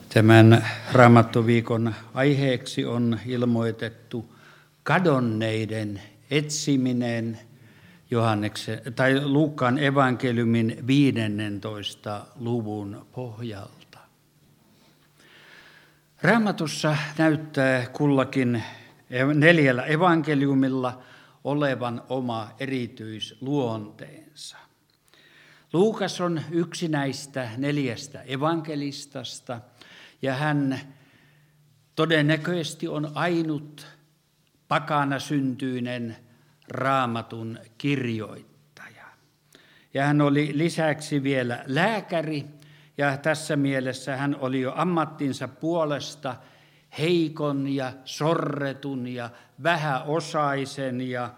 Tämän Raamattoviikon aiheeksi on ilmoitettu kadonneiden etsiminen Luukkaan evankeliumin 15. luvun pohjalta. Raamatussa näyttää kullakin 4 evankeliumilla olevan oma erityisluonteensa. Luukas on yksi näistä 4 evankelistasta ja hän todennäköisesti on ainut pakana syntyinen Raamatun kirjoittaja. Ja hän oli lisäksi vielä lääkäri ja tässä mielessä hän oli jo ammattinsa puolesta heikon ja sorretun ja vähäosaisen ja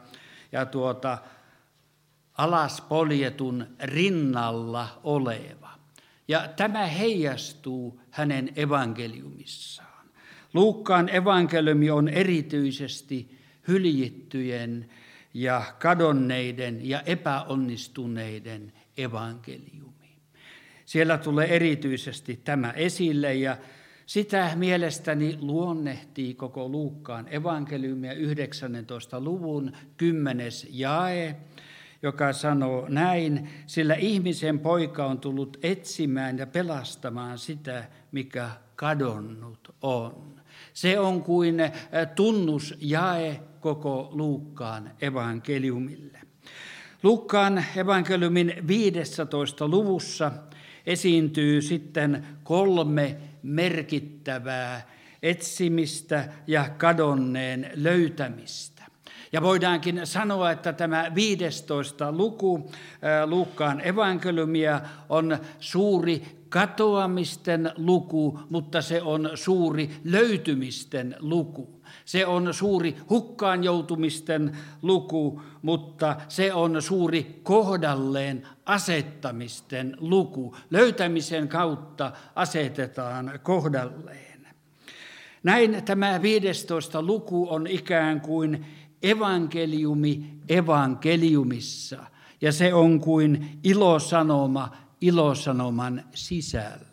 alaspoljetun rinnalla oleva. Ja tämä heijastuu hänen evankeliumissaan. Luukkaan evankeliumi on erityisesti hyljittyjen ja kadonneiden ja epäonnistuneiden evankeliumi. Siellä tulee erityisesti tämä esille ja sitä mielestäni luonnehtii koko Luukkaan evankeliumia 19. luvun 10. jae, joka sanoo näin, sillä ihmisen poika on tullut etsimään ja pelastamaan sitä, mikä kadonnut on. Se on kuin tunnusjae koko Luukkaan evankeliumille. Luukkaan evankeliumin 15. luvussa esiintyy sitten 3 merkittävää etsimistä ja kadonneen löytämistä. Ja voidaankin sanoa, että tämä 15. luku Luukkaan evankeliumia on suuri katoamisten luku, mutta se on suuri löytymisten luku. Se on suuri hukkaan joutumisten luku, mutta se on suuri kohdalleen asettamisten luku. Löytämisen kautta asetetaan kohdalleen. Näin tämä 15. luku on ikään kuin evankeliumi evankeliumissa, ja se on kuin ilosanoma ilosanoman sisällä.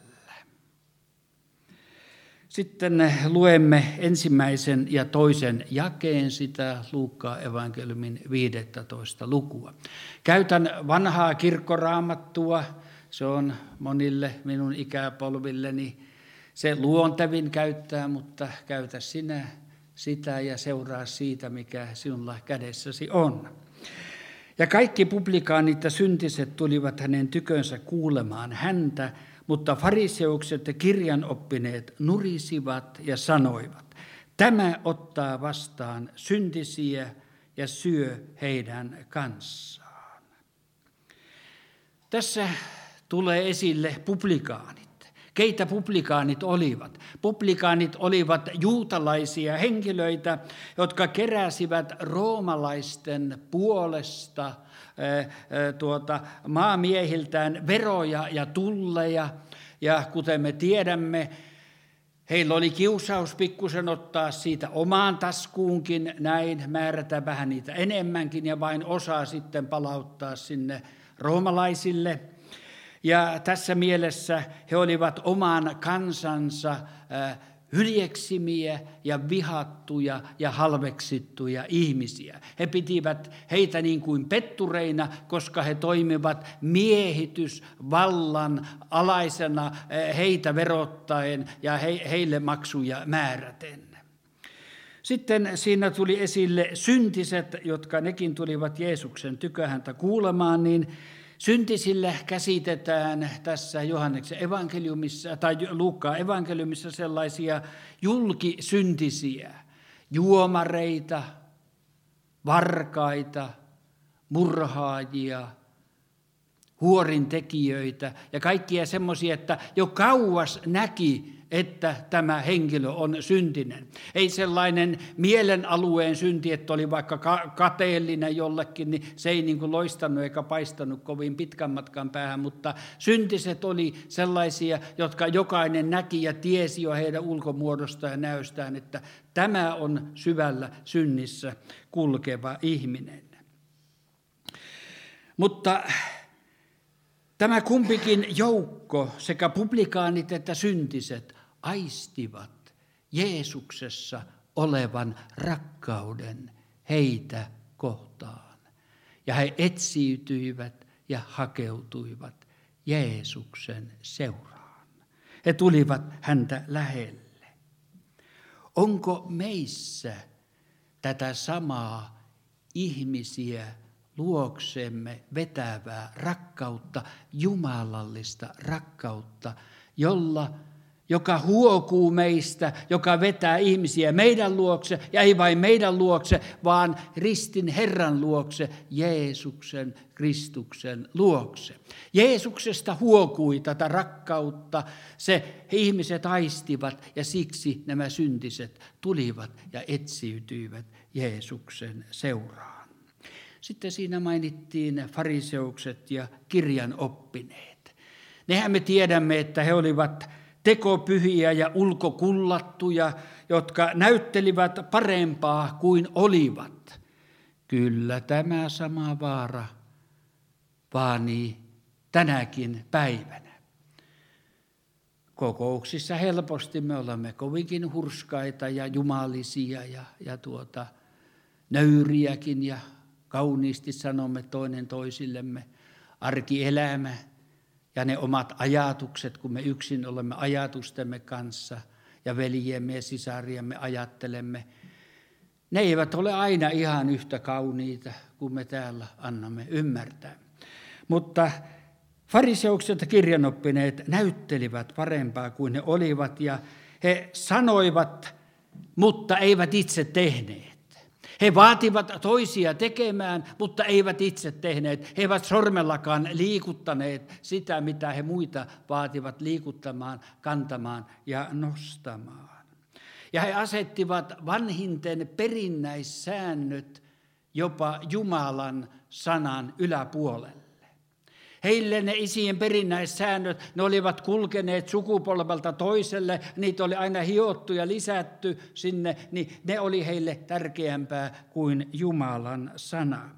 Sitten luemme 1. ja 2. jakeen sitä Luukkaan evankeliumin 15. lukua. Käytän vanhaa kirkkoraamattua, se on monille minun ikäpolvilleni se luontevin käyttää, mutta käytä sinä sitä ja seuraa siitä, mikä sinulla kädessäsi on. Ja kaikki publikaanit ja syntiset tulivat hänen tykönsä kuulemaan häntä, mutta fariseukset ja kirjanoppineet nurisivat ja sanoivat, tämä ottaa vastaan syntisiä ja syö heidän kanssaan. Tässä tulee esille publikaanit. Keitä publikaanit olivat? Publikaanit olivat juutalaisia henkilöitä, jotka keräsivät roomalaisten puolesta maamiehiltään veroja ja tulleja. Ja kuten me tiedämme, heillä oli kiusaus pikkusen ottaa siitä omaan taskuunkin, näin määrätä vähän niitä enemmänkin ja vain osa sitten palauttaa sinne roomalaisille. Ja tässä mielessä he olivat oman kansansa hyljeksimiä ja vihattuja ja halveksittuja ihmisiä. He pitivät heitä niin kuin pettureina, koska he toimivat miehitysvallan alaisena heitä verottaen ja heille maksuja määräten. Sitten siinä tuli esille syntiset, jotka nekin tulivat Jeesuksen tykö häntä kuulemaan, niin syntisillä käsitetään tässä Johanneksen evankeliumissa tai Luukkaan evankeliumissa sellaisia julkisyntisiä, juomareita, varkaita, murhaajia, huorintekijöitä ja kaikkia semmoisia, että jo kauas näki, että tämä henkilö on syntinen. Ei sellainen mielenalueen synti, että oli vaikka kateellinen jollekin, niin se ei niin kuin loistanut eikä paistanut kovin pitkän matkan päähän, mutta syntiset oli sellaisia, jotka jokainen näki ja tiesi jo heidän ulkomuodostaan ja näöstään, että tämä on syvällä synnissä kulkeva ihminen. Mutta tämä kumpikin joukko, sekä publikaanit että syntiset, aistivat Jeesuksessa olevan rakkauden heitä kohtaan. Ja he etsiytyivät ja hakeutuivat Jeesuksen seuraan. He tulivat häntä lähelle. Onko meissä tätä samaa ihmisiä luoksemme vetävää rakkautta, jumalallista rakkautta, joka huokuu meistä, joka vetää ihmisiä meidän luokse, ja ei vain meidän luokse, vaan ristin Herran luokse, Jeesuksen, Kristuksen luokse. Jeesuksesta huokui tätä rakkautta, ihmiset aistivat, ja siksi nämä syntiset tulivat ja etsiytyivät Jeesuksen seuraan. Sitten siinä mainittiin fariseukset ja kirjanoppineet. Nehän me tiedämme, että he olivat tekopyhiä ja ulkokullattuja, jotka näyttelivät parempaa kuin olivat. Kyllä tämä sama vaara vaanii tänäkin päivänä. Kokouksissa helposti me olemme kovinkin hurskaita ja jumalisia ja nöyriäkin ja kauniisti sanomme toinen toisillemme. Arkielämä ja ne omat ajatukset, kun me yksin olemme ajatustemme kanssa ja veljemme ja sisariamme ajattelemme, ne eivät ole aina ihan yhtä kauniita kuin me täällä annamme ymmärtää. Mutta fariseukset ja kirjanoppineet näyttelivät parempaa kuin he olivat ja he sanoivat, mutta eivät itse tehneet. He vaativat toisia tekemään, mutta eivät itse tehneet. He eivät sormellakaan liikuttaneet sitä, mitä he muita vaativat liikuttamaan, kantamaan ja nostamaan. Ja he asettivat vanhinten perinnäissäännöt jopa Jumalan sanan yläpuolelle. Heille ne isien perinnäissäännöt, ne olivat kulkeneet sukupolvelta toiselle, niitä oli aina hiottu ja lisätty sinne, niin ne oli heille tärkeämpää kuin Jumalan sana.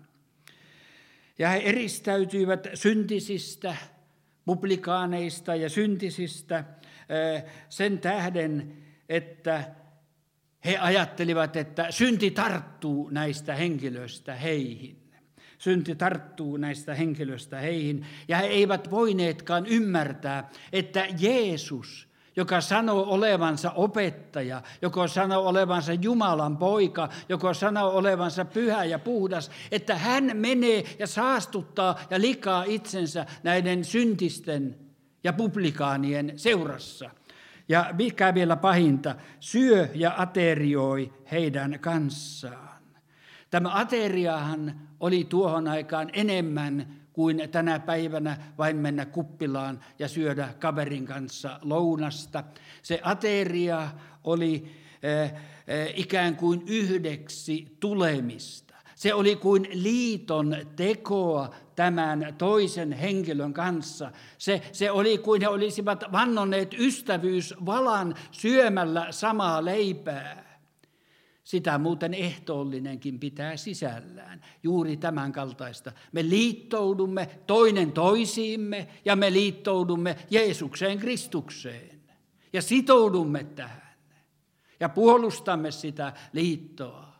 Ja he eristäytyivät syntisistä, publikaaneista ja syntisistä sen tähden, että he ajattelivat, että synti tarttuu näistä henkilöistä heihin. Synti tarttuu näistä henkilöistä heihin, ja he eivät voineetkaan ymmärtää, että Jeesus, joka sanoo olevansa opettaja, joka sanoo olevansa Jumalan poika, joka sanoo olevansa pyhä ja puhdas, että hän menee ja saastuttaa ja likaa itsensä näiden syntisten ja publikaanien seurassa. Ja mikä vielä pahinta, syö ja aterioi heidän kanssaan. Tämä ateriahan oli tuohon aikaan enemmän kuin tänä päivänä vain mennä kuppilaan ja syödä kaverin kanssa lounasta. Se ateria oli ikään kuin yhdeksi tulemista. Se oli kuin liiton tekoa tämän toisen henkilön kanssa. Se oli kuin he olisivat vannoneet ystävyysvalan syömällä samaa leipää. Sitä muuten ehtoollinenkin pitää sisällään, juuri tämän kaltaista. Me liittoudumme toinen toisiimme ja me liittoudumme Jeesukseen Kristukseen ja sitoudumme tähän ja puolustamme sitä liittoa.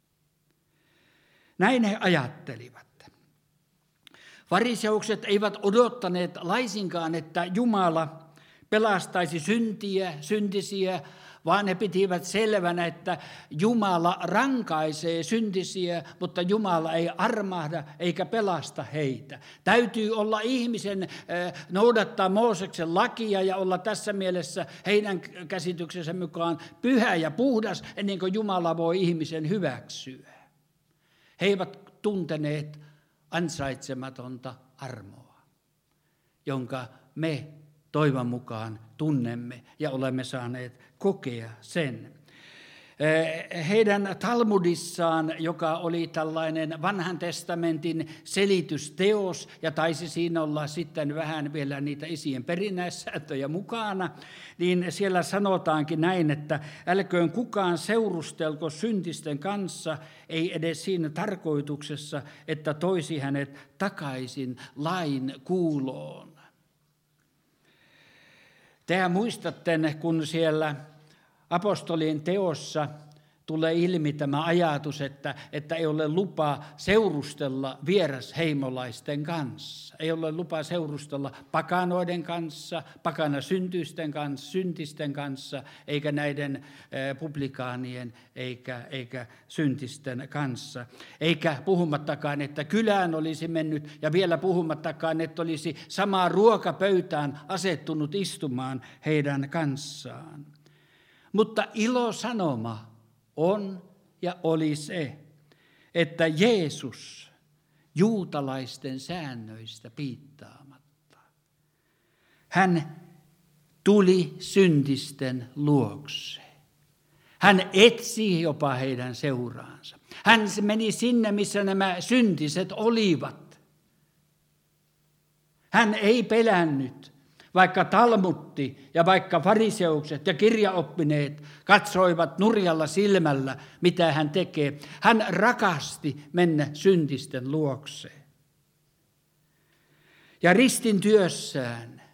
Näin he ajattelivat. Fariseukset eivät odottaneet laisinkaan, että Jumala pelastaisi syntisiä, vaan he pitivät selvänä, että Jumala rankaisee syntisiä, mutta Jumala ei armahda eikä pelasta heitä. Täytyy olla ihmisen noudattaa Mooseksen lakia ja olla tässä mielessä heidän käsityksensä mukaan pyhä ja puhdas, ennen kuin Jumala voi ihmisen hyväksyä. He eivät tunteneet ansaitsematonta armoa, jonka me toivon mukaan tunnemme ja olemme saaneet kokea sen. Heidän Talmudissaan, joka oli tällainen vanhan testamentin selitysteos, ja taisi siinä olla sitten vähän vielä niitä isien perinnäissääntöjä mukana, niin siellä sanotaankin näin, että älköön kukaan seurustelko syntisten kanssa, ei edes siinä tarkoituksessa, että toisi hänet takaisin lain kuuloon. Tehän muistatte, kun siellä apostolien teossa tulee ilmi tämä ajatus, että ei ole lupa seurustella vierasheimolaisten kanssa. Ei ole lupa seurustella pakanoiden kanssa, syntisten kanssa, eikä näiden publikaanien eikä syntisten kanssa. Eikä puhumattakaan, että kylään olisi mennyt, ja vielä puhumattakaan, että olisi samaan ruokapöytään asettunut istumaan heidän kanssaan. Mutta ilosanoma on ja oli se, että Jeesus juutalaisten säännöistä piittaamatta, hän tuli syntisten luokse. Hän etsi jopa heidän seuraansa. Hän meni sinne, missä nämä syntiset olivat. Hän ei pelännyt. Vaikka Talmutti ja vaikka fariseukset ja kirjaoppineet katsoivat nurjalla silmällä, mitä hän tekee, hän rakasti mennä syntisten luokseen. Ja ristin työssään,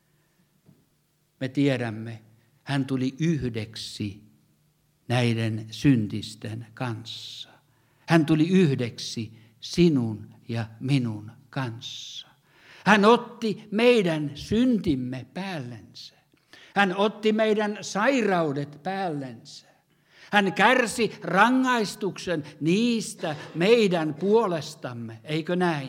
me tiedämme, hän tuli yhdeksi näiden syntisten kanssa. Hän tuli yhdeksi sinun ja minun kanssa. Hän otti meidän syntimme päällensä. Hän otti meidän sairaudet päällensä. Hän kärsi rangaistuksen niistä meidän puolestamme, eikö näin?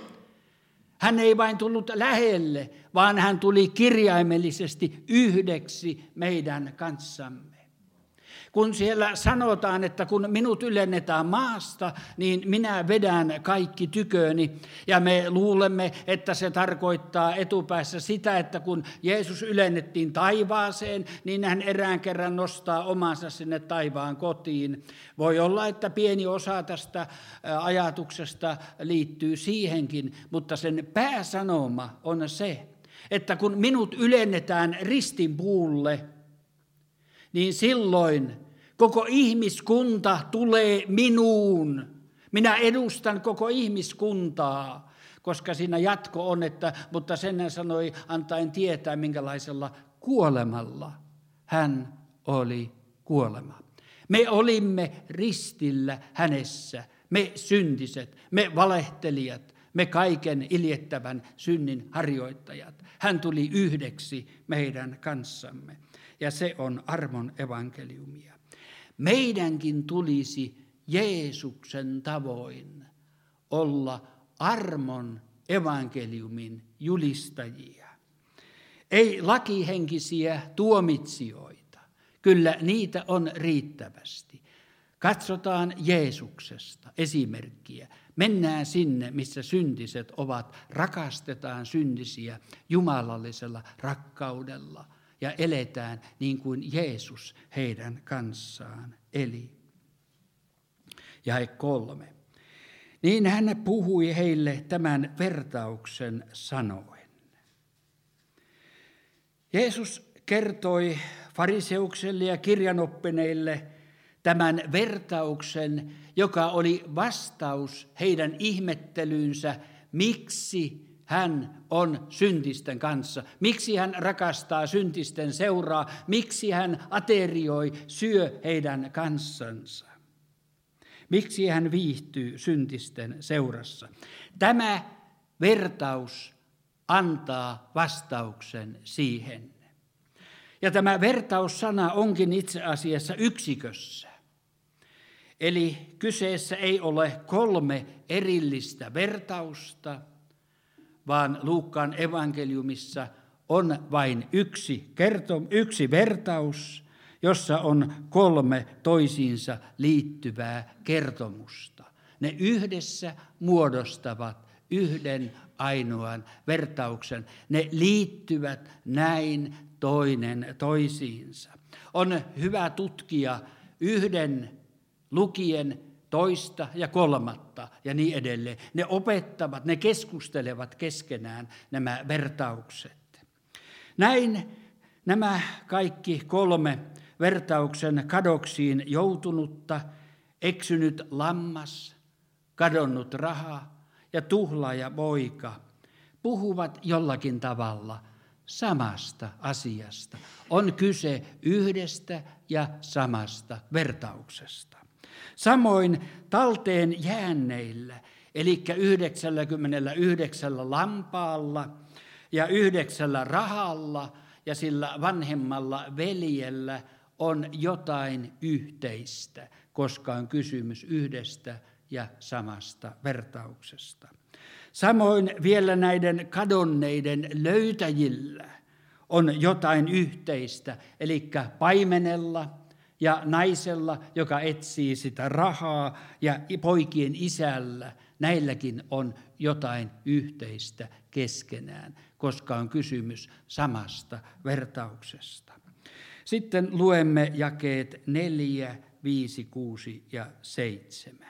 Hän ei vain tullut lähelle, vaan hän tuli kirjaimellisesti yhdeksi meidän kanssamme. Kun siellä sanotaan, että kun minut ylennetään maasta, niin minä vedän kaikki tyköni. Ja me luulemme, että se tarkoittaa etupäässä sitä, että kun Jeesus ylennettiin taivaaseen, niin hän erään kerran nostaa omansa sinne taivaan kotiin. Voi olla, että pieni osa tästä ajatuksesta liittyy siihenkin, mutta sen pääsanoma on se, että kun minut ylennetään ristinpuulle, niin silloin koko ihmiskunta tulee minuun. Minä edustan koko ihmiskuntaa, koska siinä jatko on, mutta sen hän sanoi antaen tietää, minkälaisella kuolemalla hän oli kuolema. Me olimme ristillä hänessä, me syntiset, me valehtelijat, me kaiken iljettävän synnin harjoittajat. Hän tuli yhdeksi meidän kanssamme. Ja se on armon evankeliumia. Meidänkin tulisi Jeesuksen tavoin olla armon evankeliumin julistajia. Ei lakihenkisiä tuomitsijoita. Kyllä niitä on riittävästi. Katsotaan Jeesuksesta esimerkkiä. Mennään sinne, missä syntiset ovat. Rakastetaan syntisiä jumalallisella rakkaudella. Ja eletään niin kuin Jeesus heidän kanssaan eli. Jae 3. Niin hän puhui heille tämän vertauksen sanoen. Jeesus kertoi fariseukselle ja kirjanoppineille tämän vertauksen, joka oli vastaus heidän ihmettelyynsä, miksi hän on syntisten kanssa. Miksi hän rakastaa syntisten seuraa? Miksi hän aterioi, syö heidän kanssansa? Miksi hän viihtyy syntisten seurassa? Tämä vertaus antaa vastauksen siihen. Ja tämä vertaussana onkin itse asiassa yksikössä. Eli kyseessä ei ole 3 erillistä vertausta, vaan Luukkaan evankeliumissa on vain yksi vertaus, jossa on 3 toisiinsa liittyvää kertomusta. Ne yhdessä muodostavat yhden ainoan vertauksen. Ne liittyvät näin toinen toisiinsa. On hyvä tutkia yhden lukien toista ja 3 ja niin edelleen. Ne opettavat, ne keskustelevat keskenään nämä vertaukset. Näin nämä kaikki 3 vertauksen kadoksiin joutunutta, eksynyt lammas, kadonnut raha ja tuhlaaja poika puhuvat jollakin tavalla samasta asiasta. On kyse yhdestä ja samasta vertauksesta. Samoin talteen jäänneillä, eli 99 lampaalla ja 9 rahalla ja sillä vanhemmalla veljellä on jotain yhteistä, koska on kysymys yhdestä ja samasta vertauksesta. Samoin vielä näiden kadonneiden löytäjillä on jotain yhteistä, eli paimenella ja naisella, joka etsii sitä rahaa, ja poikien isällä, näilläkin on jotain yhteistä keskenään, koska on kysymys samasta vertauksesta. Sitten luemme jakeet 4, 5, 6 ja 7.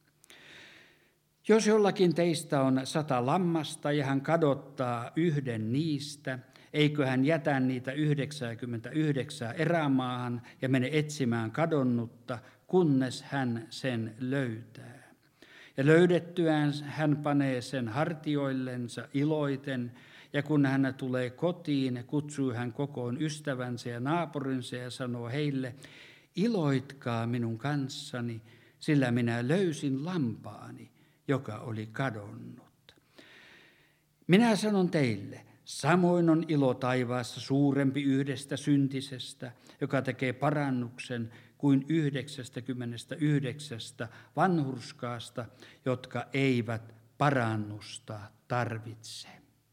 Jos jollakin teistä on 100 lammasta ja hän kadottaa yhden niistä, eikö hän jätä niitä 99 erämaahan ja mene etsimään kadonnutta, kunnes hän sen löytää. Ja löydettyään hän panee sen hartioillensa iloiten, ja kun hän tulee kotiin, kutsuu hän kokoon ystävänsä ja naapurinsa ja sanoo heille, iloitkaa minun kanssani, sillä minä löysin lampaani, joka oli kadonnut. Minä sanon teille, samoin on ilo taivaassa suurempi yhdestä syntisestä, joka tekee parannuksen, kuin 99 vanhurskaasta, jotka eivät parannusta tarvitse.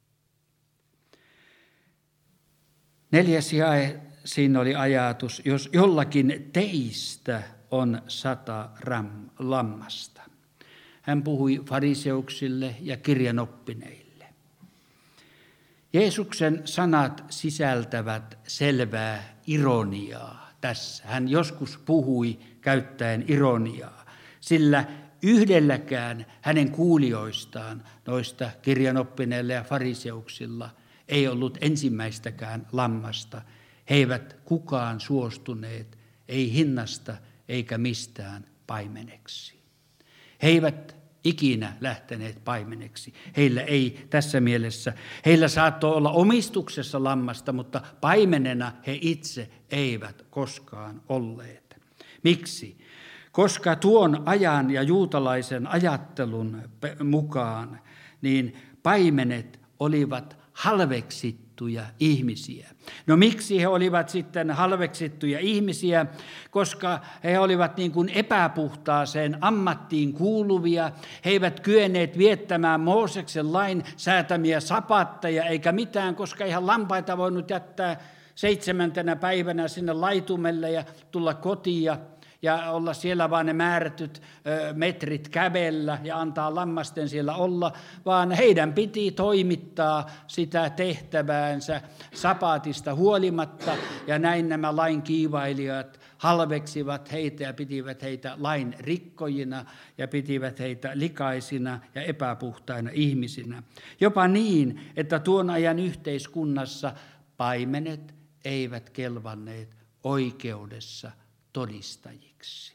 4. jae, siinä oli ajatus, jos jollakin teistä on 100 lammasta. Hän puhui fariseuksille ja kirjanoppineille. Jeesuksen sanat sisältävät selvää ironiaa tässä. Hän joskus puhui käyttäen ironiaa, sillä yhdelläkään hänen kuulijoistaan, noista kirjanoppineilla ja fariseuksilla, ei ollut ensimmäistäkään lammasta. He eivät kukaan suostuneet, ei hinnasta eikä mistään paimeneksi. He eivät ikinä lähteneet paimeneksi. Heillä ei tässä mielessä, heillä saattoi olla omistuksessa lammasta, mutta paimenena he itse eivät koskaan olleet. Miksi? Koska tuon ajan ja juutalaisen ajattelun mukaan, niin paimenet olivat halveksittuja ihmisiä. No miksi he olivat sitten halveksittuja ihmisiä? Koska he olivat niin kuin epäpuhtaaseen ammattiin kuuluvia. He eivät kyenneet viettämään Mooseksen lain säätämiä sapatteja eikä mitään, koska ihan lampaita voinut jättää 7. päivänä sinne laitumelle ja tulla kotiin ja olla siellä vaan ne määrätyt metrit kävellä ja antaa lammasten siellä olla, vaan heidän piti toimittaa sitä tehtäväänsä sapatista huolimatta, ja näin nämä lain kiivailijat halveksivat heitä ja pitivät heitä lain rikkojina ja pitivät heitä likaisina ja epäpuhtaina ihmisinä. Jopa niin, että tuon ajan yhteiskunnassa paimenet eivät kelvanneet oikeudessa todistajiksi.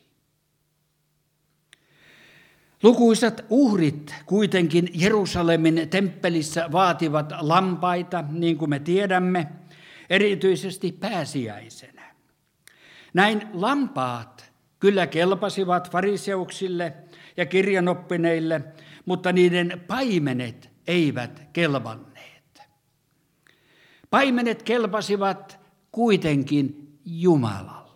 Lukuisat uhrit kuitenkin Jerusalemin temppelissä vaativat lampaita, niin kuin me tiedämme, erityisesti pääsiäisenä. Näin lampaat kyllä kelpasivat fariseuksille ja kirjanoppineille, mutta niiden paimenet eivät kelvanneet. Paimenet kelpasivat kuitenkin Jumalalle.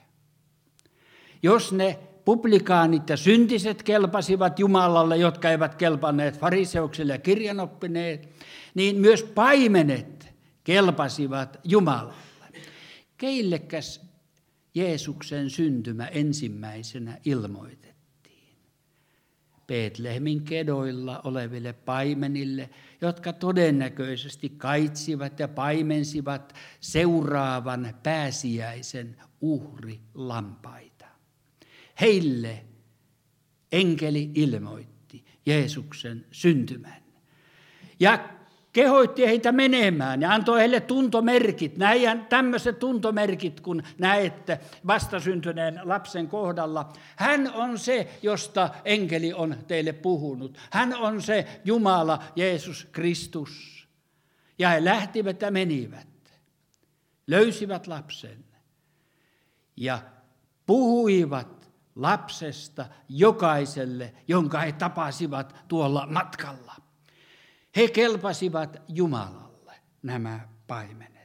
Jos ne publikaanit ja syntiset kelpasivat Jumalalle, jotka eivät kelpanneet fariseuksille ja kirjanoppineet, niin myös paimenet kelpasivat Jumalalle. Keillekäs Jeesuksen syntymä ensimmäisenä ilmoitettiin? Betlehemin kedoilla oleville paimenille, jotka todennäköisesti kaitsivat ja paimensivat seuraavan pääsiäisen uhrilampaita. Heille enkeli ilmoitti Jeesuksen syntymän ja kehoitti heitä menemään ja antoi heille tuntomerkit. Näin tämmöiset tuntomerkit, kun näette vastasyntyneen lapsen kohdalla. Hän on se, josta enkeli on teille puhunut. Hän on se Jumala, Jeesus Kristus. Ja he lähtivät ja menivät, löysivät lapsen ja puhuivat lapsesta jokaiselle, jonka he tapasivat tuolla matkalla. He kelpasivat Jumalalle, nämä paimenet.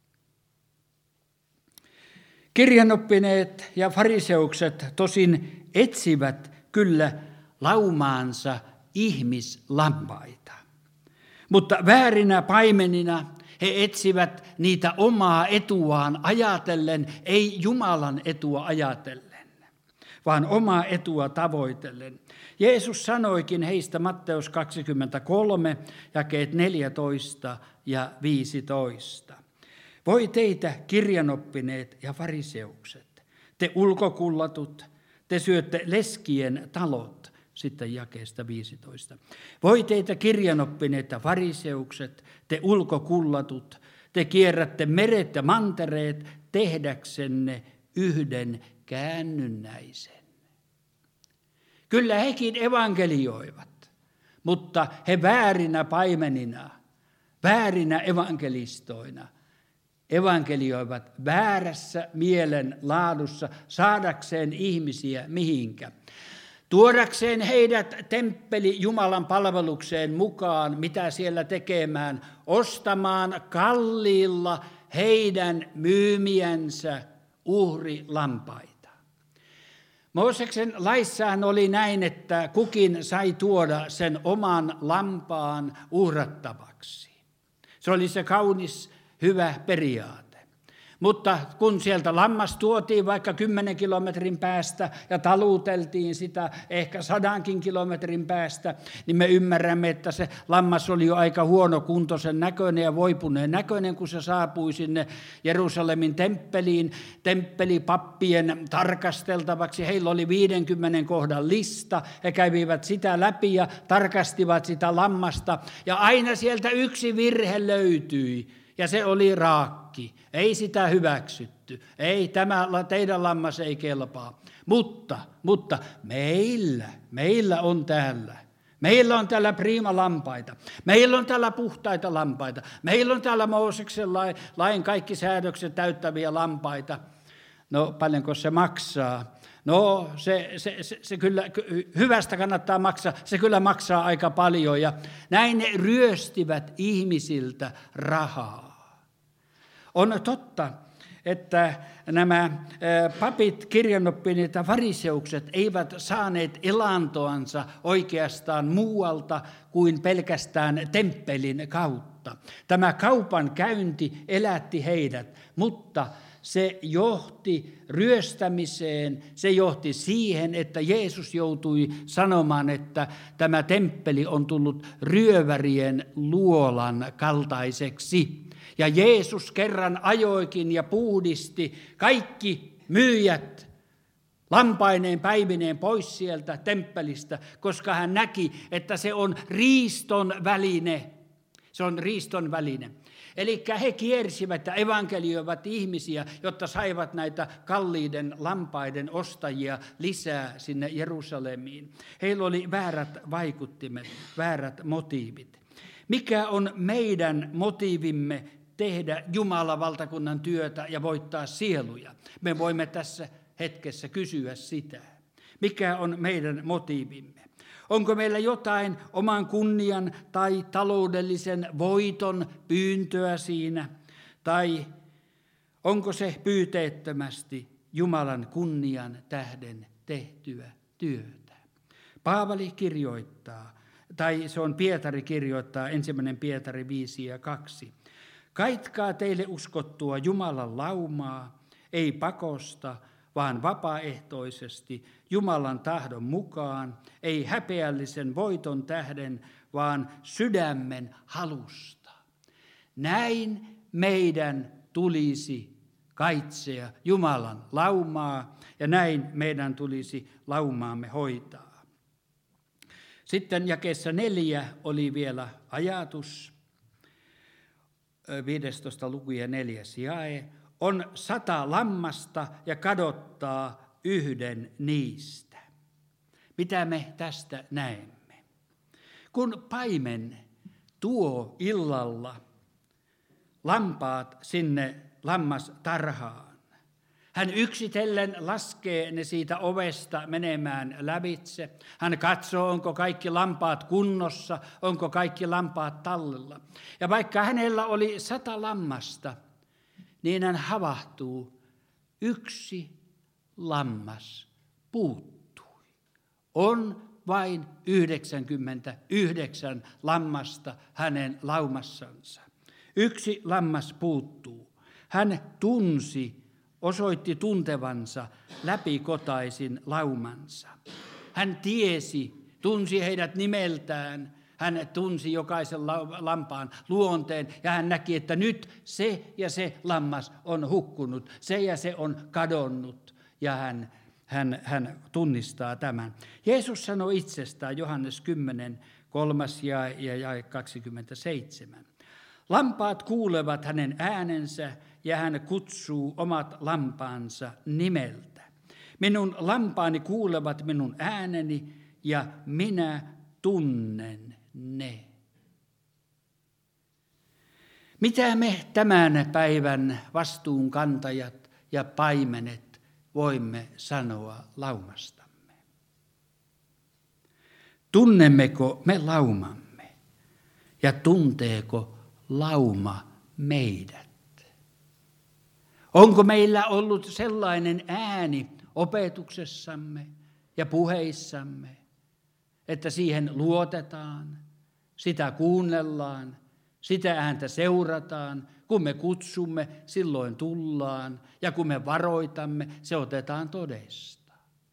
Kirjanoppineet ja fariseukset tosin etsivät kyllä laumaansa ihmislampaita, mutta väärinä paimenina he etsivät niitä omaa etuaan ajatellen, ei Jumalan etua ajatellen, vaan omaa etua tavoitellen. Jeesus sanoikin heistä Matteus 23, jakeet 14 ja 15. Voi teitä kirjanoppineet ja fariseukset, te ulkokullatut, te syötte leskien talot, sitten jakeesta 15. Voi teitä kirjanoppineet ja fariseukset, te ulkokullatut, te kierrätte meret ja mantereet tehdäksenne yhden käännynnäisen. Kyllä hekin evankelioivat, mutta he väärinä paimenina, väärinä evankelistoina, evankelioivat väärässä mielen laadussa saadakseen ihmisiä mihinkä. Tuodakseen heidät temppeli Jumalan palvelukseen mukaan, mitä siellä tekemään, ostamaan kalliilla heidän myymiänsä uhrilampaita. Mooseksen laissahan oli näin, että kukin sai tuoda sen oman lampaan uhrattavaksi. Se oli se kaunis, hyvä periaate. Mutta kun sieltä lammas tuotiin vaikka 10 kilometrin päästä ja taluteltiin sitä ehkä 100 kilometrin päästä, niin me ymmärrämme, että se lammas oli jo aika huonokuntoisen näköinen ja voipuneen näköinen, kun se saapui sinne Jerusalemin temppeliin, temppelipappien tarkasteltavaksi. Heillä oli 50 kohdan lista, he kävivät sitä läpi ja tarkastivat sitä lammasta ja aina sieltä yksi virhe löytyi. Ja se oli raakki. Ei sitä hyväksytty. Ei, tämä teidän lammas ei kelpaa. Mutta meillä on täällä. Meillä on täällä priimalampaita. Meillä on täällä puhtaita lampaita. Meillä on täällä Mooseksen lain kaikki säädökset täyttäviä lampaita. No paljonko se maksaa? No se kyllä hyvästä kannattaa maksaa. Se kyllä maksaa aika paljon. Ja näin ne ryöstivät ihmisiltä rahaa. On totta, että nämä papit, kirjanoppineet ja fariseukset eivät saaneet elantoansa oikeastaan muualta kuin pelkästään temppelin kautta. Tämä kaupan käynti elätti heidät, mutta se johti ryöstämiseen, se johti siihen, että Jeesus joutui sanomaan, että tämä temppeli on tullut ryövärien luolan kaltaiseksi. Ja Jeesus kerran ajoikin ja puhdisti kaikki myyjät lampaineen päivineen pois sieltä temppelistä, koska hän näki, että se on riiston väline. Se on riiston väline. Eli he kiersivät ja evankelioivat ihmisiä, jotta saivat näitä kalliiden lampaiden ostajia lisää sinne Jerusalemiin. Heillä oli väärät vaikuttimet, väärät motiivit. Mikä on meidän motiivimme tehdä Jumalan valtakunnan työtä ja voittaa sieluja? Me voimme tässä hetkessä kysyä sitä. Mikä on meidän motiivimme? Onko meillä jotain oman kunnian tai taloudellisen voiton pyyntöä siinä? Tai onko se pyyteettömästi Jumalan kunnian tähden tehtyä työtä? Paavali kirjoittaa, tai se on Pietari kirjoittaa, 1. Pietari 5 ja 2. Kaitkaa teille uskottua Jumalan laumaa, ei pakosta, vaan vapaaehtoisesti Jumalan tahdon mukaan, ei häpeällisen voiton tähden, vaan sydämen halusta. Näin meidän tulisi kaitsea Jumalan laumaa ja näin meidän tulisi laumaamme hoitaa. Sitten jakeessa 4 oli vielä ajatus, 15. luku ja 4. jae. On 100 lammasta ja kadottaa yhden niistä. Mitä me tästä näemme? Kun paimen tuo illalla lampaat sinne lammastarhaan. Hän yksitellen laskee ne siitä ovesta menemään lävitse. Hän katsoo, onko kaikki lampaat kunnossa, onko kaikki lampaat tallella. Ja vaikka hänellä oli 100 lammasta, niin hän havahtuu, yksi lammas puuttui. On vain 99 lammasta hänen laumassansa. Yksi lammas puuttuu. Hän osoitti tuntevansa läpikotaisin laumansa. Hän tunsi heidät nimeltään. Hän tunsi jokaisen lampaan luonteen ja hän näki, että nyt se ja se lammas on hukkunut, se ja se on kadonnut ja hän tunnistaa tämän. Jeesus sanoi itsestään, Johannes 10, 3 ja 27. Lampaat kuulevat hänen äänensä ja hän kutsuu omat lampaansa nimeltä. Minun lampaani kuulevat minun ääneni ja minä tunnen ne. Mitä me tämän päivän vastuunkantajat ja paimenet voimme sanoa laumastamme? Tunnemmeko me laumamme ja tunteeko lauma meidät? Onko meillä ollut sellainen ääni opetuksessamme ja puheissamme, että siihen luotetaan, sitä kuunnellaan, sitä ääntä seurataan, kun me kutsumme, silloin tullaan, ja kun me varoitamme, se otetaan todesta.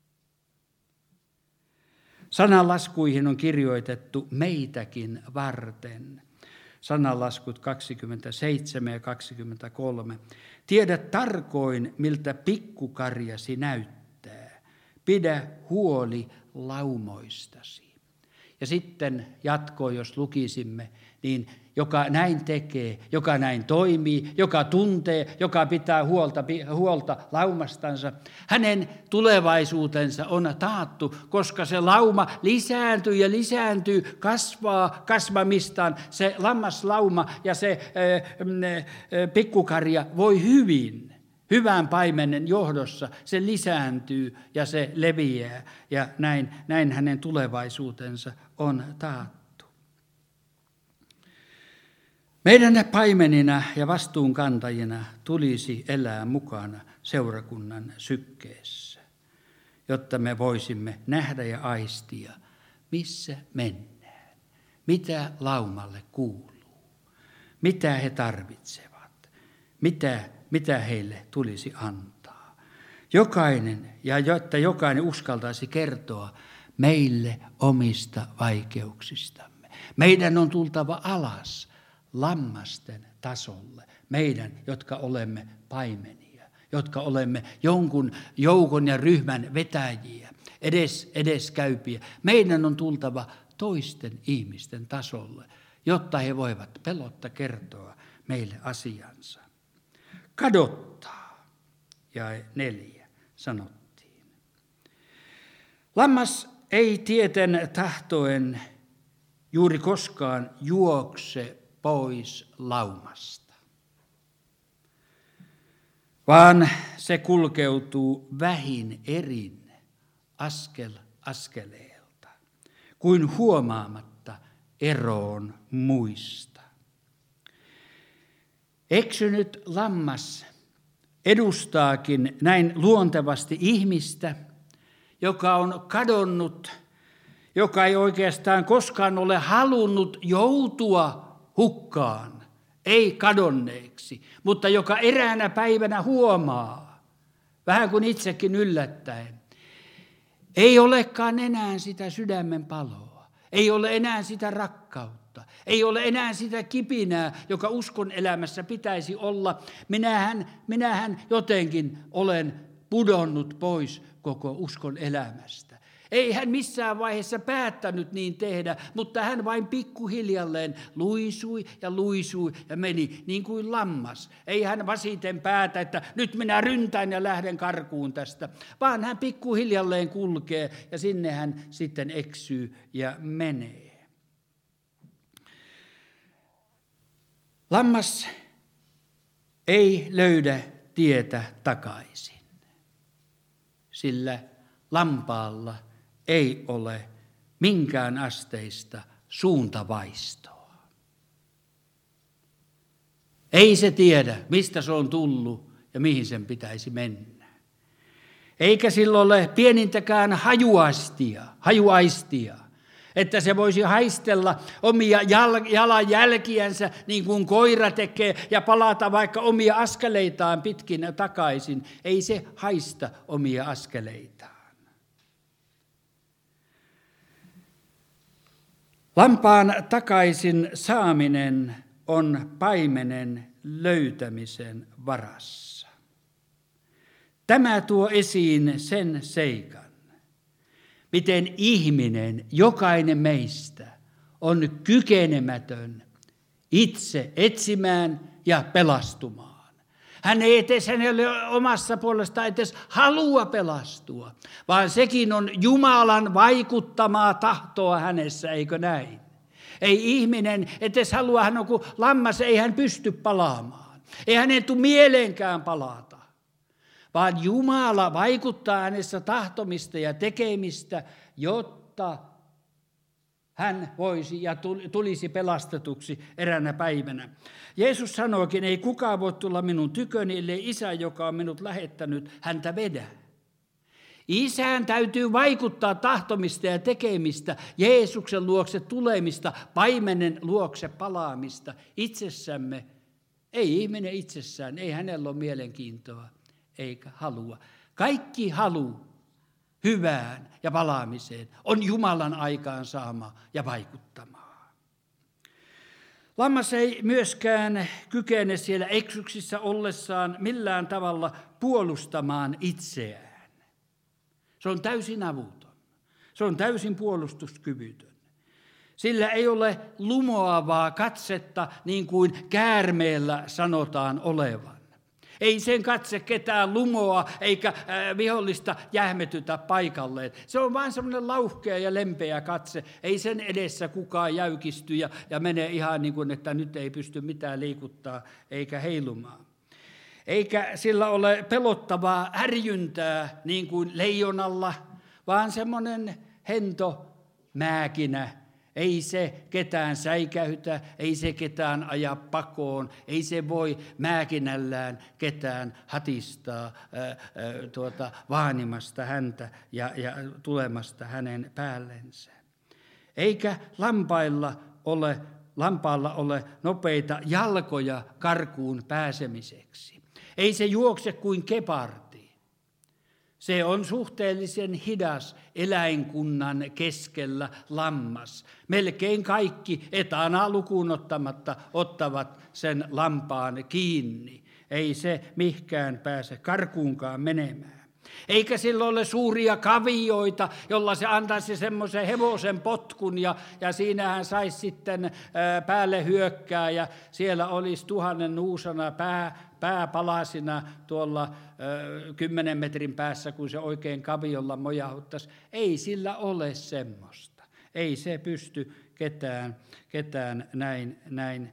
Sananlaskuihin on kirjoitettu meitäkin varten. Sananlaskut 27 ja 23. Tiedä tarkoin, miltä pikkukarjasi näyttää. Pidä huoli laumoistasi. Ja sitten jatkoi, jos lukisimme, niin joka näin tekee, joka näin toimii, joka tuntee, joka pitää huolta laumastansa, hänen tulevaisuutensa on taattu, koska se lauma lisääntyy ja lisääntyy, kasvaa kasvamistaan. Se lammaslauma ja se pikkukarja voi hyvin. Hyvän paimenen johdossa se lisääntyy ja se leviää ja näin hänen tulevaisuutensa on taattu. Meidän paimenina ja vastuunkantajina tulisi elää mukana seurakunnan sykkeessä, jotta me voisimme nähdä ja aistia, missä mennään, mitä laumalle kuuluu, mitä he tarvitsevat, mitä heille tulisi antaa. Jotta jokainen uskaltaisi kertoa meille omista vaikeuksistamme. Meidän on tultava alas lammasten tasolle. Meidän, jotka olemme paimenia, jotka olemme jonkun joukon ja ryhmän vetäjiä, edeskäypiä. Meidän on tultava toisten ihmisten tasolle, jotta he voivat pelotta kertoa meille asiansa. Kadottaa, ja 4 sanottiin. Lammas ei tieten tahtoen juuri koskaan juokse pois laumasta, vaan se kulkeutuu vähin erin askel askeleelta, kuin huomaamatta eroon muista. Eksynyt lammas edustaakin näin luontevasti ihmistä, joka on kadonnut, joka ei oikeastaan koskaan ole halunnut joutua hukkaan, ei kadonneeksi, mutta joka eräänä päivänä huomaa, vähän kuin itsekin yllättäen, ei olekaan enää sitä sydämen paloa, ei ole enää sitä rakkautta. Ei ole enää sitä kipinää, joka uskon elämässä pitäisi olla. Minähän jotenkin olen pudonnut pois koko uskon elämästä. Ei hän missään vaiheessa päättänyt niin tehdä, mutta hän vain pikkuhiljalleen luisui ja meni niin kuin lammas. Ei hän vasiten päätä, että nyt minä ryntään ja lähden karkuun tästä, vaan hän pikkuhiljalleen kulkee ja sinne hän sitten eksyy ja menee. Lammas ei löydä tietä takaisin, sillä lampaalla ei ole minkään asteista suuntavaistoa. Ei se tiedä, mistä se on tullut ja mihin sen pitäisi mennä. Eikä sillä ole pienintäkään hajuaistia, että se voisi haistella omia jalanjälkiänsä niin kuin koira tekee ja palata vaikka omia askeleitaan pitkin takaisin. Ei se haista omia askeleitaan. Lampaan takaisin saaminen on paimenen löytämisen varassa. Tämä tuo esiin sen seikan, miten ihminen, jokainen meistä, on kykenemätön itse etsimään ja pelastumaan. Hän ei edes hänelle omassa puolestaan edes halua pelastua, vaan sekin on Jumalan vaikuttamaa tahtoa hänessä, eikö näin? Ei ihminen edes halua, hän on kuin lammas, ei hän pysty palaamaan. Ei hänen tule mieleenkään palata, vaan Jumala vaikuttaa hänessä tahtomista ja tekemistä, jotta hän voisi ja tulisi pelastetuksi eräänä päivänä. Jeesus sanookin, ei kukaan voi tulla minun tyköni, ellei Isä, joka on minut lähettänyt, häntä vedä. Isään täytyy vaikuttaa tahtomista ja tekemistä, Jeesuksen luokse tulemista, paimenen luokse palaamista itsessämme. Ei ihminen itsessään, ei hänellä ole mielenkiintoa eikä halua. Kaikki halu hyvään ja palaamiseen on Jumalan aikaan saama ja vaikuttamaa. Lammas ei myöskään kykene siellä eksyksissä ollessaan millään tavalla puolustamaan itseään. Se on täysin avuton. Se on täysin puolustuskyvytön. Sillä ei ole lumoavaa katsetta niin kuin käärmeellä sanotaan olevan. Ei sen katse ketään lumoa eikä vihollista jähmetytä paikalleen. Se on vain semmoinen lauhkea ja lempeä katse. Ei sen edessä kukaan jäykisty ja mene ihan niin kuin, että nyt ei pysty mitään liikuttaa eikä heilumaan. Eikä sillä ole pelottavaa härjyntää niin kuin leijonalla, vaan semmoinen hento määkinä. Ei se ketään säikäytä, ei se ketään aja pakoon, ei se voi määkinällään ketään hatistaa vaanimasta häntä ja tulemasta hänen päällensä. Eikä lampaalla ole nopeita jalkoja karkuun pääsemiseksi. Ei se juokse kuin gepardi. Se on suhteellisen hidas eläinkunnan keskellä lammas. Melkein kaikki etana lukuun ottamatta ottavat sen lampaan kiinni. Ei se mihinkään pääse karkuunkaan menemään. Eikä sillä ole suuria kavioita, jolla se antaisi semmoisen hevosen potkun ja siinä hän saisi sitten päälle hyökkää ja siellä olisi 1000 nuusana pääpalasina tuolla 10 metrin päässä, kun se oikein kaviolla mojauttaisi. Ei sillä ole semmoista. Ei se pysty ketään näin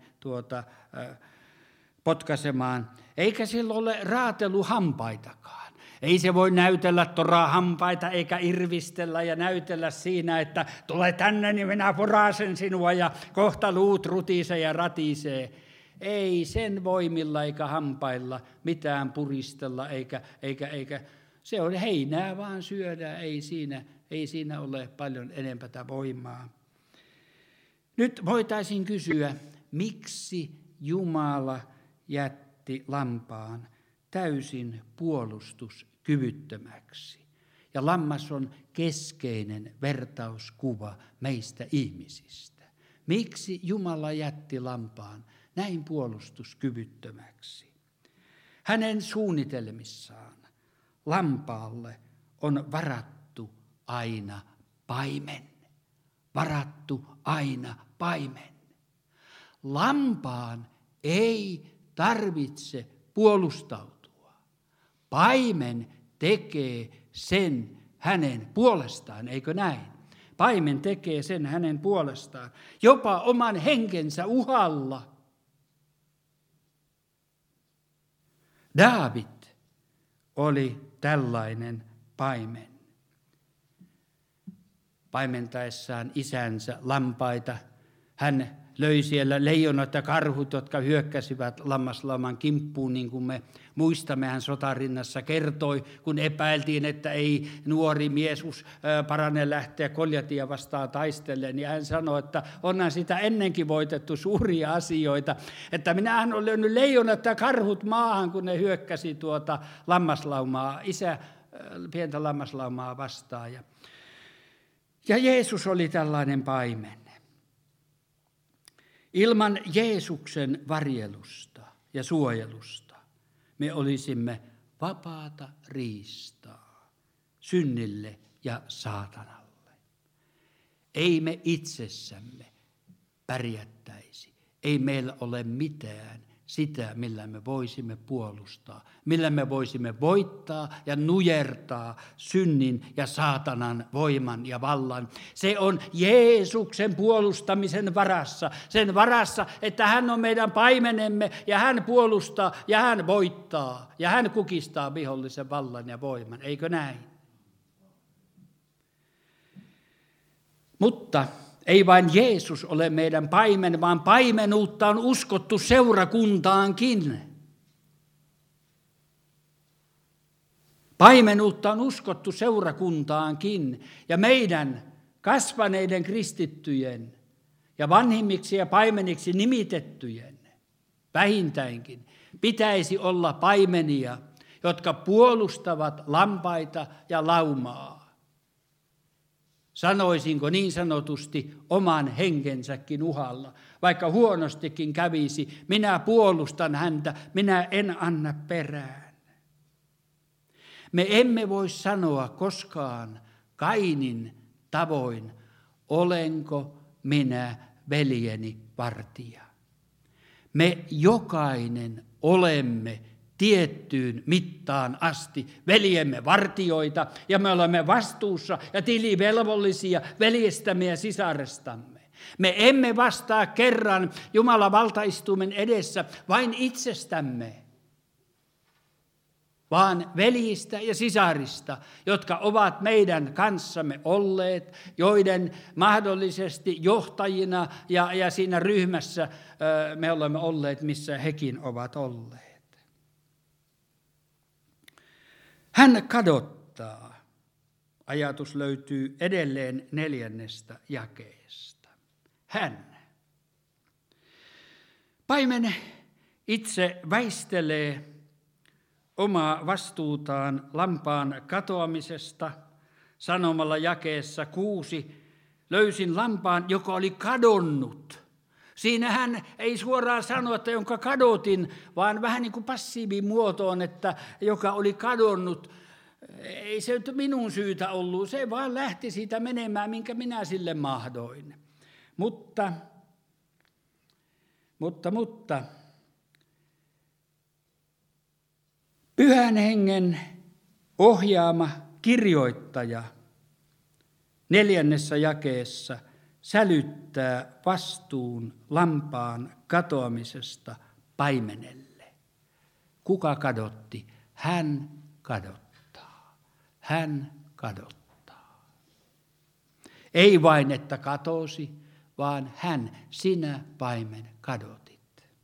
potkaisemaan. Eikä sillä ole raateluhampaitakaan. Ei se voi näytellä torahampaita eikä irvistellä ja näytellä siinä, että tule tänne, niin minä porasen sinua ja kohta luut rutisee ja ratisee. Ei sen voimilla eikä hampailla mitään puristella eikä se on heinää vaan syödään, ei siinä ole paljon enempää voimaa. Nyt voitaisiin kysyä, miksi Jumala jätti lampaan täysin puolustuskyvyttömäksi. Ja lammas on keskeinen vertauskuva meistä ihmisistä. Miksi Jumala jätti lampaan näin puolustuskyvyttömäksi? Hänen suunnitelmissaan lampaalle on varattu aina paimen. Varattu aina paimen. Lampaan ei tarvitse puolustautua. Paimen tekee sen hänen puolestaan, eikö näin? Paimen tekee sen hänen puolestaan, jopa oman henkensä uhalla. Daavid oli tällainen paimen. Paimentaessaan isänsä lampaita, hän löi siellä leijonat ja karhut, jotka hyökkäsivät lammaslauman kimppuun, niin kuin me muistamme, hän sotarinnassa kertoi, kun epäiltiin, että ei nuori mies parane lähteä Goljatia vastaan taistelemaan. Ja hän sanoi, että onhan sitä ennenkin voitettu suuria asioita, että minähän olen löynyt leijonat ja karhut maahan, kun ne hyökkäsi lammaslaumaa, pientä lammaslaumaa vastaan. Ja Jeesus oli tällainen paimen. Ilman Jeesuksen varjelusta ja suojelusta me olisimme vapaata riistaa synnille ja saatanalle. Ei me itsessämme pärjättäisi. Ei meillä ole mitään sitä, millä me voisimme puolustaa, millä me voisimme voittaa ja nujertaa synnin ja saatanan voiman ja vallan. Se on Jeesuksen puolustamisen varassa, sen varassa, että hän on meidän paimenemme ja hän puolustaa ja hän voittaa ja hän kukistaa vihollisen vallan ja voiman. Eikö näin? Mutta ei vain Jeesus ole meidän paimen, vaan paimenuutta on uskottu seurakuntaankin. Paimenuutta on uskottu seurakuntaankin ja meidän kasvaneiden kristittyjen ja vanhimmiksi ja paimeniksi nimitettyjen vähintäänkin pitäisi olla paimenia, jotka puolustavat lampaita ja laumaa. Sanoisinko niin sanotusti oman henkensäkin uhalla, vaikka huonostikin kävisi, minä puolustan häntä, minä en anna perään. Me emme voi sanoa koskaan Kainin tavoin, olenko minä veljeni vartija. Me jokainen olemme tiettyyn mittaan asti veljemme vartioita ja me olemme vastuussa ja tilivelvollisia veljestämme ja sisarestamme. Me emme vastaa kerran Jumalan valtaistuimen edessä vain itsestämme, vaan veljistä ja sisarista, jotka ovat meidän kanssamme olleet, joiden mahdollisesti johtajina ja siinä ryhmässä me olemme olleet, missä hekin ovat olleet. Hän kadottaa. Ajatus löytyy edelleen 4. jakeesta. Hän. Paimen itse väistelee omaa vastuutaan lampaan katoamisesta sanomalla jakeessa 6. Löysin lampaan, joka oli kadonnut. Siinä hän ei suoraan sano, että jonka kadotin, vaan vähän niin kuin passiivimuotoon, että joka oli kadonnut. Ei se nyt minun syytä ollut, se vaan lähti siitä menemään, minkä minä sille mahdoin. Mutta Pyhän Hengen ohjaama kirjoittaja 4. jakeessa sälyttää vastuun lampaan katoamisesta paimenelle. Kuka kadotti? Hän kadottaa. Hän kadottaa. Ei vain, että katosi, vaan hän, sinä paimen, kadotit.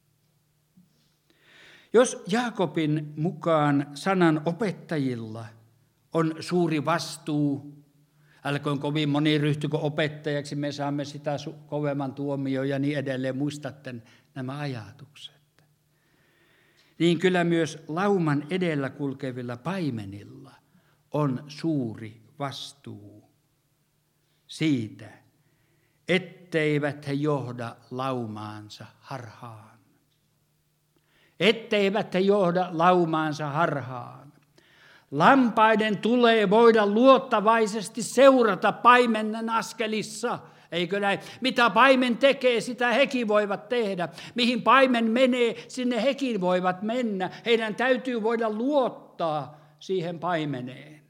Jos Jaakobin mukaan sanan opettajilla on suuri vastuu, älköön kovin moni ryhtykö opettajaksi, me saamme sitä kovemman tuomioon ja niin edelleen, muistatte nämä ajatukset. Niin kyllä myös lauman edellä kulkevilla paimenilla on suuri vastuu siitä, etteivät he johda laumaansa harhaan. Etteivät he johda laumaansa harhaan. Lampaiden tulee voida luottavaisesti seurata paimenen askelissa. Eikö näin? Mitä paimen tekee, sitä hekin voivat tehdä. Mihin paimen menee, sinne hekin voivat mennä. Heidän täytyy voida luottaa siihen paimeneen.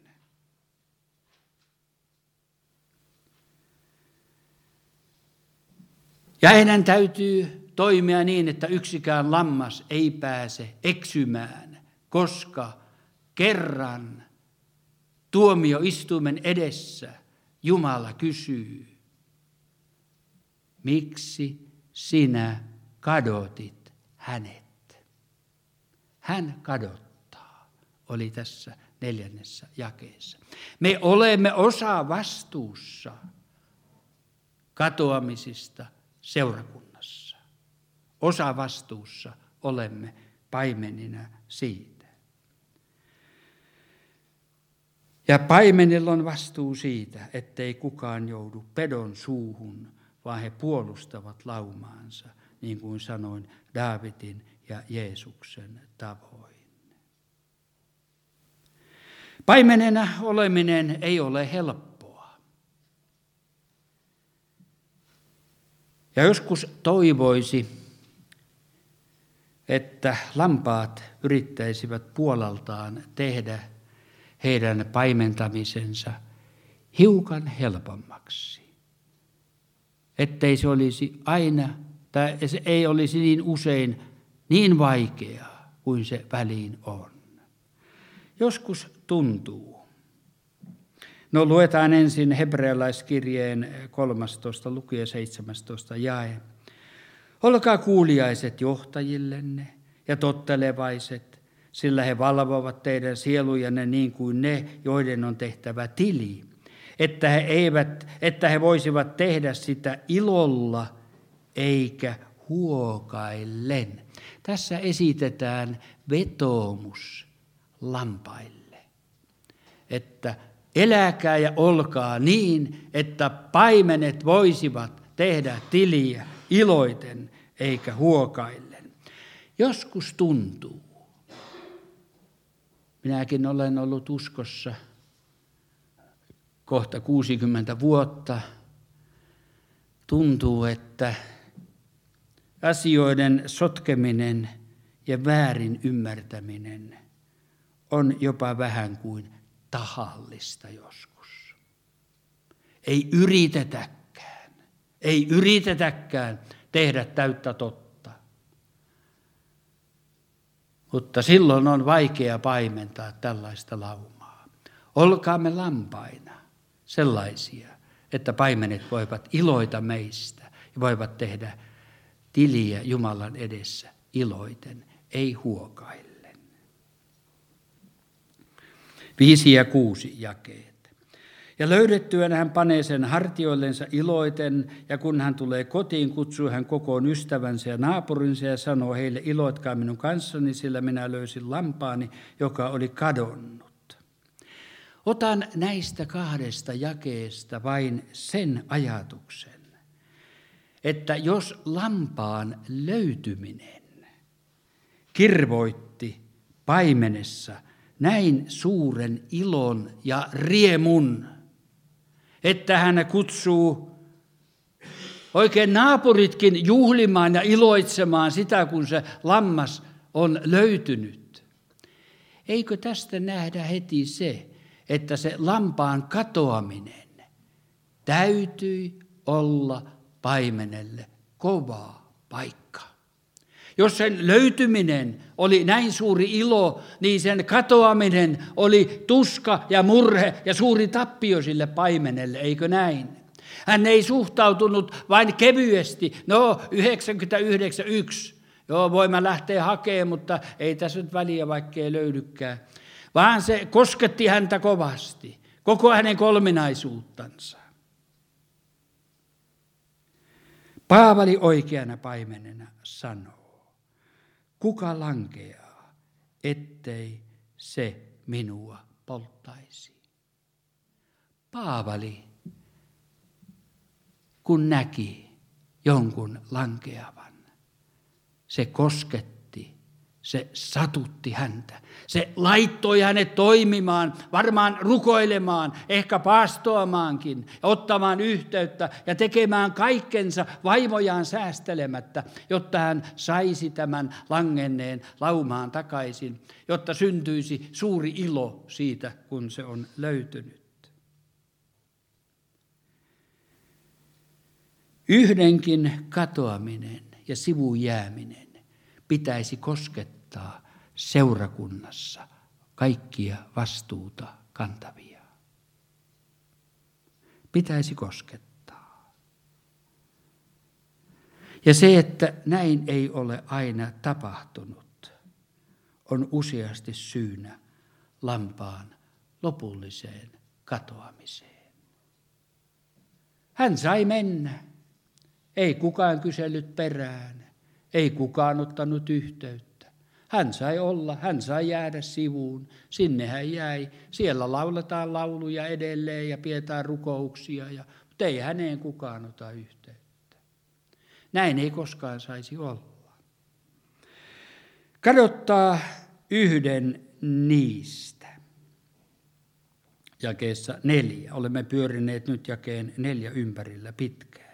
Ja heidän täytyy toimia niin, että yksikään lammas ei pääse eksymään koska kerran tuomioistuimen edessä Jumala kysyy, miksi sinä kadotit hänet? Hän kadottaa, oli tässä 4. jakeessa. Me olemme osa vastuussa katoamisista seurakunnassa. Osa vastuussa olemme paimenina siitä. Ja paimenilla on vastuu siitä, ettei kukaan joudu pedon suuhun, vaan he puolustavat laumaansa, niin kuin sanoin Daavidin ja Jeesuksen tavoin. Paimenena oleminen ei ole helppoa. Ja joskus toivoisi, että lampaat yrittäisivät puoleltaan tehdä heidän paimentamisensa hiukan helpommaksi. Ettei se olisi aina, tai se ei olisi niin usein niin vaikeaa kuin se väliin on. Joskus tuntuu. No luetaan ensin hebrealaiskirjeen 13. luku ja 17. jae. Olkaa kuuliaiset johtajillenne ja tottelevaiset, sillä he valvovat teidän sielujanne niin kuin ne, joiden on tehtävä tili, että he voisivat tehdä sitä ilolla eikä huokaillen. Tässä esitetään vetoomus lampaille, että eläkää ja olkaa niin, että paimenet voisivat tehdä tiliä iloiten eikä huokaillen. Joskus tuntuu. Minäkin olen ollut uskossa kohta 60 vuotta. Tuntuu, että asioiden sotkeminen ja väärin ymmärtäminen on jopa vähän kuin tahallista joskus. Ei yritetäkään tehdä täyttä totta. Mutta silloin on vaikea paimentaa tällaista laumaa. Olkaamme lampaina sellaisia, että paimenet voivat iloita meistä ja voivat tehdä tiliä Jumalan edessä iloiten, ei huokaillen. 5 ja 6 jakeet. Ja löydettyään hän panee sen hartioillensa iloiten, ja kun hän tulee kotiin, kutsuu hän kokoon ystävänsä ja naapurinsa ja sanoo heille, iloitkaa minun kanssani, sillä minä löysin lampaani, joka oli kadonnut. Otan näistä 2 jakeesta vain sen ajatuksen, että jos lampaan löytyminen kirvoitti paimenessa näin suuren ilon ja riemun, että hän kutsuu oikein naapuritkin juhlimaan ja iloitsemaan sitä, kun se lammas on löytynyt. Eikö tästä nähdä heti se, että se lampaan katoaminen täytyi olla paimenelle kova paikka. Jos sen löytyminen oli näin suuri ilo, niin sen katoaminen oli tuska ja murhe ja suuri tappio sille paimenelle, eikö näin? Hän ei suhtautunut vain kevyesti, 99,1. Voimme lähteä hakemaan, mutta ei tässä nyt väliä, vaikka ei löydykään. Vaan se kosketti häntä kovasti, koko hänen kolminaisuuttansa. Paavali oikeana paimenena sanoo, kuka lankeaa, ettei se minua polttaisi. Paavali, kun näki jonkun lankeavan, se kosketti, se satutti häntä. Se laittoi hänet toimimaan, varmaan rukoilemaan, ehkä paastoamaankin, ottamaan yhteyttä ja tekemään kaikkensa vaimojaan säästelemättä, jotta hän saisi tämän langenneen laumaan takaisin, jotta syntyisi suuri ilo siitä, kun se on löytynyt. Yhdenkin katoaminen ja sivujääminen pitäisi koskettaa seurakunnassa kaikkia vastuuta kantavia. Pitäisi koskettaa. Ja se, että näin ei ole aina tapahtunut, on useasti syynä lampaan lopulliseen katoamiseen. Hän sai mennä. Ei kukaan kysellyt perään. Ei kukaan ottanut yhteyttä. Hän sai olla, hän sai jäädä sivuun. Sinne hän jäi. Siellä lauletaan lauluja edelleen ja pidetään rukouksia, mutta ei häneen kukaan ota yhteyttä. Näin ei koskaan saisi olla. Kadottaa yhden niistä. Jakeessa 4. Olemme pyörineet nyt jakeen 4 ympärillä pitkään.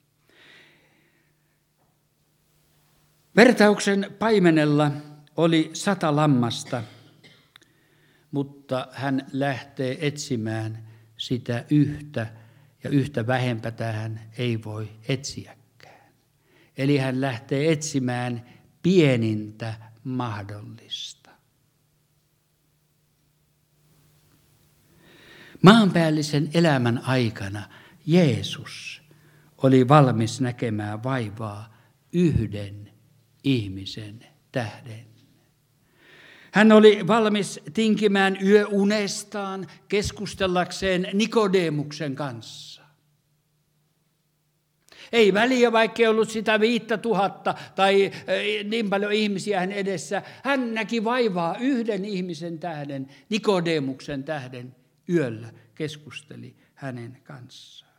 Vertauksen paimenella oli 100 lammasta, mutta hän lähtee etsimään sitä yhtä, ja yhtä vähempää hän ei voi etsiäkään. Eli hän lähtee etsimään pienintä mahdollista. Maanpäällisen elämän aikana Jeesus oli valmis näkemään vaivaa yhden ihmisen tähden. Hän oli valmis tinkimään yöunestaan keskustellakseen Nikodemuksen kanssa. Ei väliä, vaikka ei ollut sitä 5,000 tai niin paljon ihmisiä hän edessä. Hän näki vaivaa yhden ihmisen tähden, Nikodemuksen tähden, yöllä keskusteli hänen kanssaan.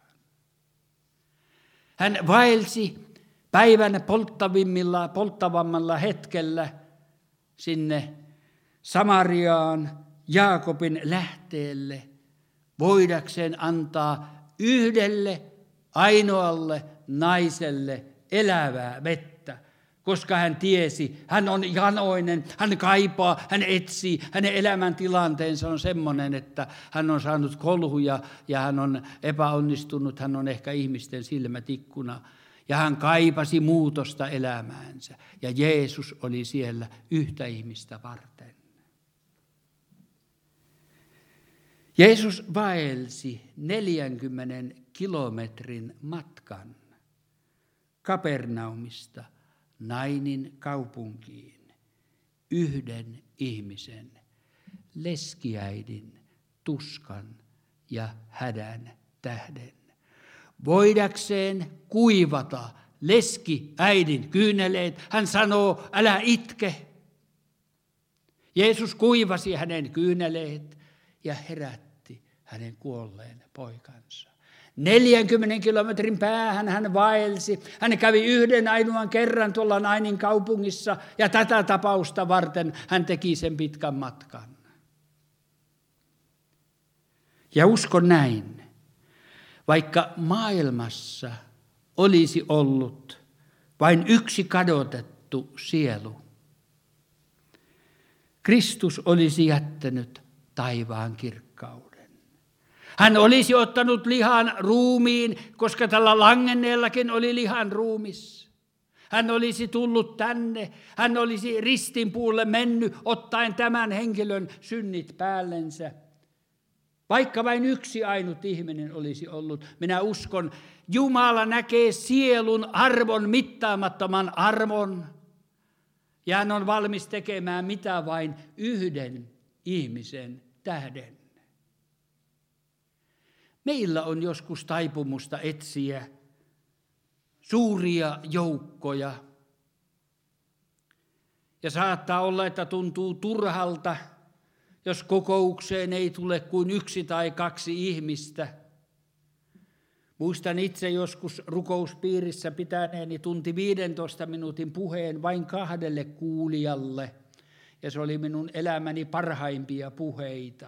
Hän vaelsi päivän polttavammalla hetkellä sinne Samariaan, Jaakobin lähteelle, voidakseen antaa yhdelle ainoalle naiselle elävää vettä, koska hän tiesi, hän on janoinen, hän kaipaa, hän etsii, hänen elämäntilanteensa on semmoinen, että hän on saanut kolhuja ja hän on epäonnistunut, hän on ehkä ihmisten silmätikkuna. Ja hän kaipasi muutosta elämäänsä. Ja Jeesus oli siellä yhtä ihmistä varten. Jeesus vaelsi 40 kilometrin matkan Kapernaumista Nainin kaupunkiin yhden ihmisen, leskiäidin, tuskan ja hädän tähden. Voidakseen kuivata leskiäidin kyyneleet, hän sanoo, älä itke. Jeesus kuivasi hänen kyyneleet ja herätti hänen kuolleen poikansa. 40 kilometrin päähän hän vaelsi. Hän kävi yhden ainoan kerran tuolla Nainin kaupungissa ja tätä tapausta varten hän teki sen pitkän matkan. Ja uskon näin, vaikka maailmassa olisi ollut vain yksi kadotettu sielu, Kristus olisi jättänyt taivaan kirkkauden. Hän olisi ottanut lihan ruumiin, koska tällä langenneellakin oli lihan ruumis. Hän olisi tullut tänne, hän olisi ristinpuulle mennyt, ottaen tämän henkilön synnit päällensä. Vaikka vain yksi ainut ihminen olisi ollut, minä uskon, Jumala näkee sielun arvon, mittaamattoman arvon. Ja hän on valmis tekemään mitä vain yhden ihmisen tähden. Meillä on joskus taipumusta etsiä suuria joukkoja. Ja saattaa olla, että tuntuu turhalta, jos kokoukseen ei tule kuin 1 tai 2 ihmistä. Muistan itse joskus rukouspiirissä pitäneeni tunti 15 minuutin puheen vain 2 kuulijalle. Ja se oli minun elämäni parhaimpia puheita.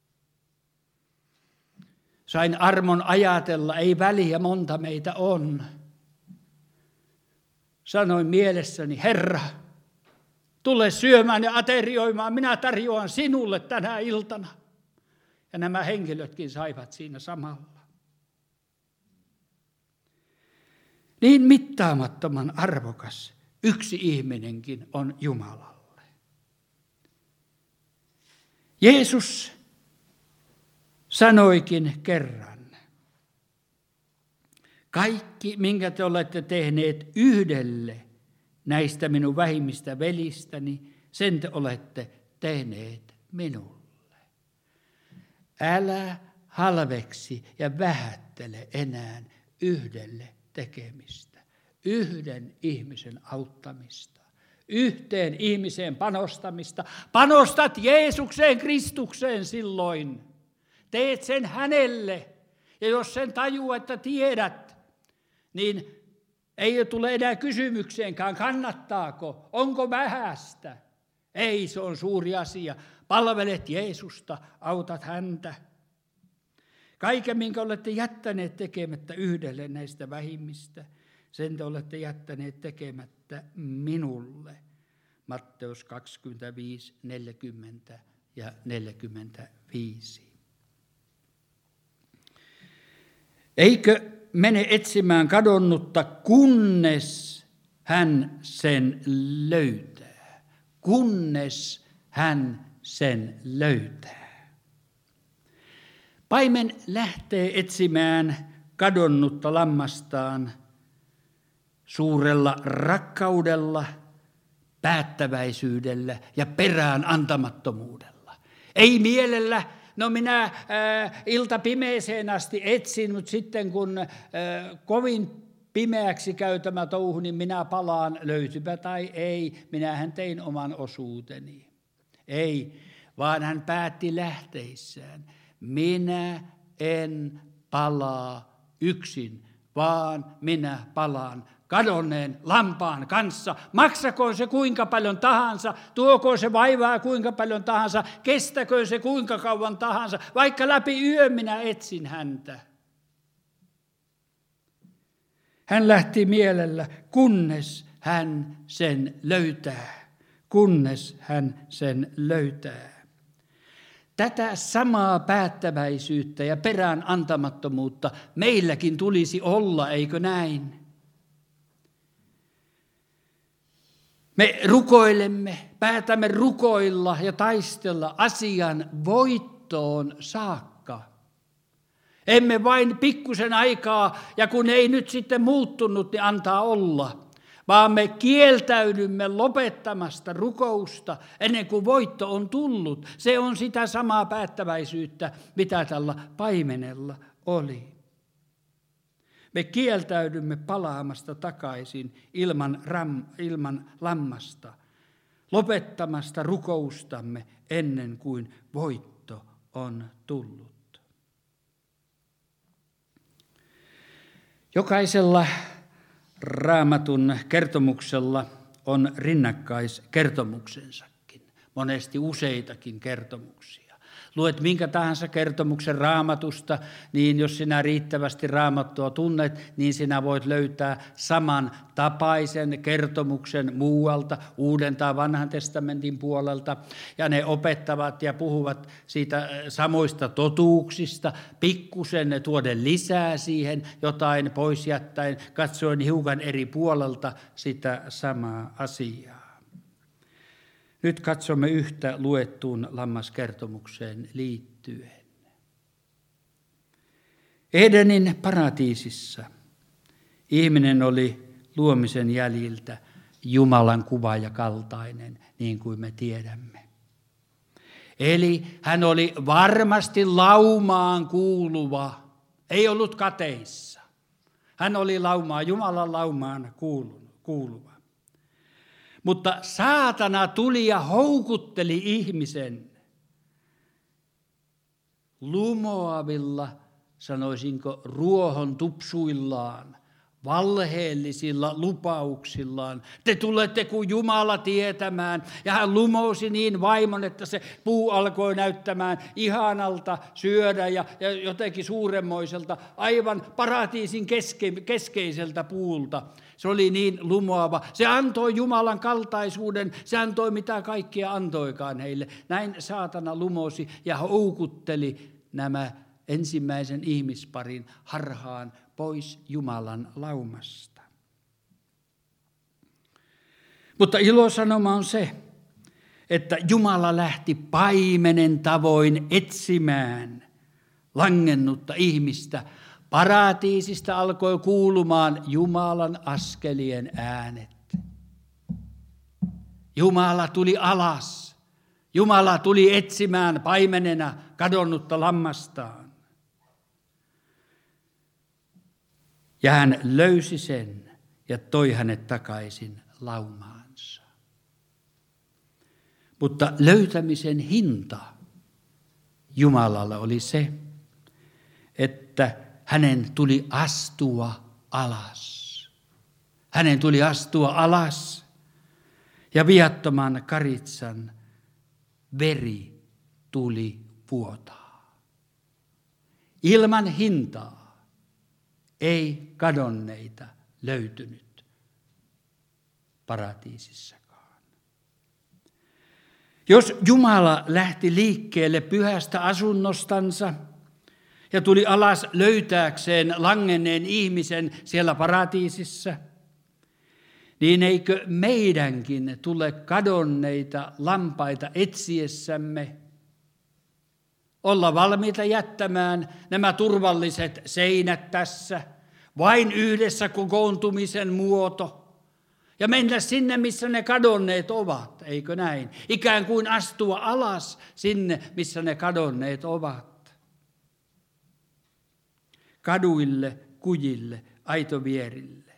Sain armon ajatella, ei väliä, monta meitä on. Sanoin mielessäni, Herra, tule syömään ja aterioimaan, minä tarjoan sinulle tänä iltana. Ja nämä henkilötkin saivat siinä samalla. Niin mittaamattoman arvokas yksi ihminenkin on Jumalalle. Jeesus sanoikin kerran, kaikki, minkä te olette tehneet yhdelle näistä minun vähimmistä velistäni, sen te olette tehneet minulle. Älä halveksi ja vähättele enää yhdelle tekemistä, yhden ihmisen auttamista, yhteen ihmiseen panostamista. Panostat Jeesukseen, Kristukseen silloin. Teet sen hänelle. Ja jos sen tajuu, että tiedät, niin ei tule enää kysymykseenkään, kannattaako, onko vähäistä. Ei, se on suuri asia. Palvelet Jeesusta, autat häntä. Kaiken, minkä olette jättäneet tekemättä yhdelle näistä vähimmistä, sen te olette jättäneet tekemättä minulle. Matteus 25, 40 ja 45. Eikö mene etsimään kadonnutta, kunnes hän sen löytää? Kunnes hän sen löytää. Paimen lähtee etsimään kadonnutta lammastaan suurella rakkaudella, päättäväisyydellä ja perään antamattomuudella. Ei mielellä, no minä ilta pimeeseen asti etsin, mutta sitten kun kovin pimeäksi käy tämä touhu, niin minä palaan, löytypä tai ei, minähän tein oman osuuteni. Ei, vaan hän päätti lähteissään. Minä en palaa yksin, vaan minä palaan kadonneen lampaan kanssa. Maksakoon se kuinka paljon tahansa, tuokoon se vaivaa kuinka paljon tahansa, kestäköön se kuinka kauan tahansa, vaikka läpi yön minä etsin häntä. Hän lähti mielellä, kunnes hän sen löytää. Kunnes hän sen löytää. Tätä samaa päättäväisyyttä ja perään antamattomuutta meilläkin tulisi olla, eikö näin? Me rukoilemme, päätämme rukoilla ja taistella asian voittoon saakka. Emme vain pikkusen aikaa, ja kun ei nyt sitten muuttunut, niin antaa olla. Vaan me kieltäydymme lopettamasta rukousta ennen kuin voitto on tullut. Se on sitä samaa päättäväisyyttä, mitä tällä paimenella oli. Me kieltäydymme palaamasta takaisin ilman lammasta, lopettamasta rukoustamme ennen kuin voitto on tullut. Jokaisella Raamatun kertomuksella on rinnakkaiskertomuksensakin, monesti useitakin kertomuksia. Luet minkä tahansa kertomuksen Raamatusta, niin jos sinä riittävästi Raamattua tunnet, niin sinä voit löytää saman tapaisen kertomuksen muualta, Uuden tai Vanhan testamentin puolelta. Ja ne opettavat ja puhuvat siitä samoista totuuksista, pikkusen tuoden lisää siihen, jotain pois jättäen, katsoen hiukan eri puolelta sitä samaa asiaa. Nyt katsomme yhtä luettuun lammaskertomukseen liittyen. Edenin paratiisissa ihminen oli luomisen jäljiltä Jumalan kuva ja kaltainen, niin kuin me tiedämme. Eli hän oli varmasti laumaan kuuluva, ei ollut kateissa. Hän oli Jumalan laumaan kuuluva. Mutta saatana tuli ja houkutteli ihmisen lumoavilla, sanoisinko ruohon tupsuillaan, valheellisilla lupauksillaan. Te tulette kuin Jumala tietämään. Ja hän lumousi niin vaimon, että se puu alkoi näyttämään ihanalta syödä ja jotenkin suuremmoiselta, aivan paratiisin keskeiseltä puulta. Se oli niin lumoava. Se antoi Jumalan kaltaisuuden, se antoi mitä kaikkia antoikaan heille. Näin saatana lumosi ja houkutteli nämä ensimmäisen ihmisparin harhaan pois Jumalan laumasta. Mutta ilosanoma on se, että Jumala lähti paimenen tavoin etsimään langennutta ihmistä. Paratiisista alkoi kuulumaan Jumalan askelien äänet. Jumala tuli alas. Jumala tuli etsimään paimenena kadonnutta lammastaan. Ja hän löysi sen ja toi hänet takaisin laumaansa. Mutta löytämisen hinta Jumalalle oli se, että hänen tuli astua alas. Hänen tuli astua alas ja viattoman Karitsan veri tuli vuotaa. Ilman hintaa ei kadonneita löytynyt paratiisissakaan. Jos Jumala lähti liikkeelle pyhästä asunnostansa ja tuli alas löytääkseen langenneen ihmisen siellä paratiisissa, niin eikö meidänkin tule kadonneita lampaita etsiessämme olla valmiita jättämään nämä turvalliset seinät tässä, vain yhdessä kokoontumisen muoto, ja mennä sinne, missä ne kadonneet ovat, eikö näin? Ikään kuin astua alas sinne, missä ne kadonneet ovat. Kaduille, kujille, aitovierille.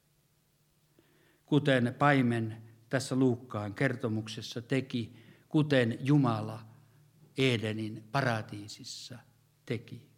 Kuten paimen tässä Luukkaan kertomuksessa teki, kuten Jumala Edenin paratiisissa teki.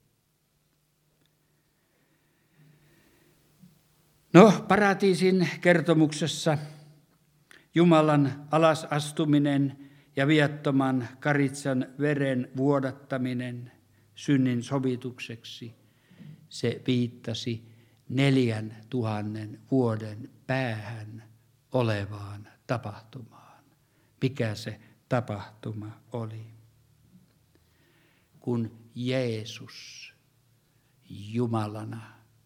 No, paratiisin kertomuksessa Jumalan alasastuminen ja viattoman Karitsan veren vuodattaminen synnin sovitukseksi, se viittasi 4000 vuoden päähän olevaan tapahtumaan. Mikä se tapahtuma oli? Kun Jeesus Jumalana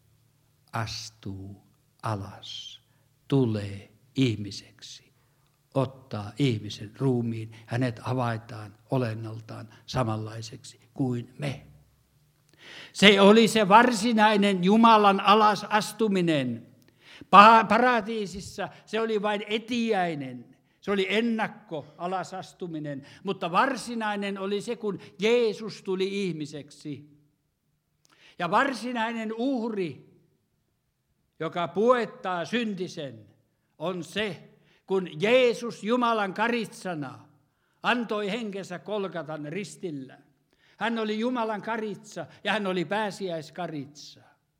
astuu alas, tulee ihmiseksi, ottaa ihmisen ruumiin, hänet havaitaan olennoltaan samanlaiseksi kuin me. Se oli se varsinainen Jumalan alas astuminen. Paratiisissa se oli vain etiäinen, se oli ennakko alasastuminen, mutta varsinainen oli se, kun Jeesus tuli ihmiseksi. Ja varsinainen uhri, joka puettaa syntisen, on se, kun Jeesus Jumalan Karitsana antoi henkensä Golgatan ristillä. Hän oli Jumalan Karitsa ja hän oli pääsiäiskaritsa.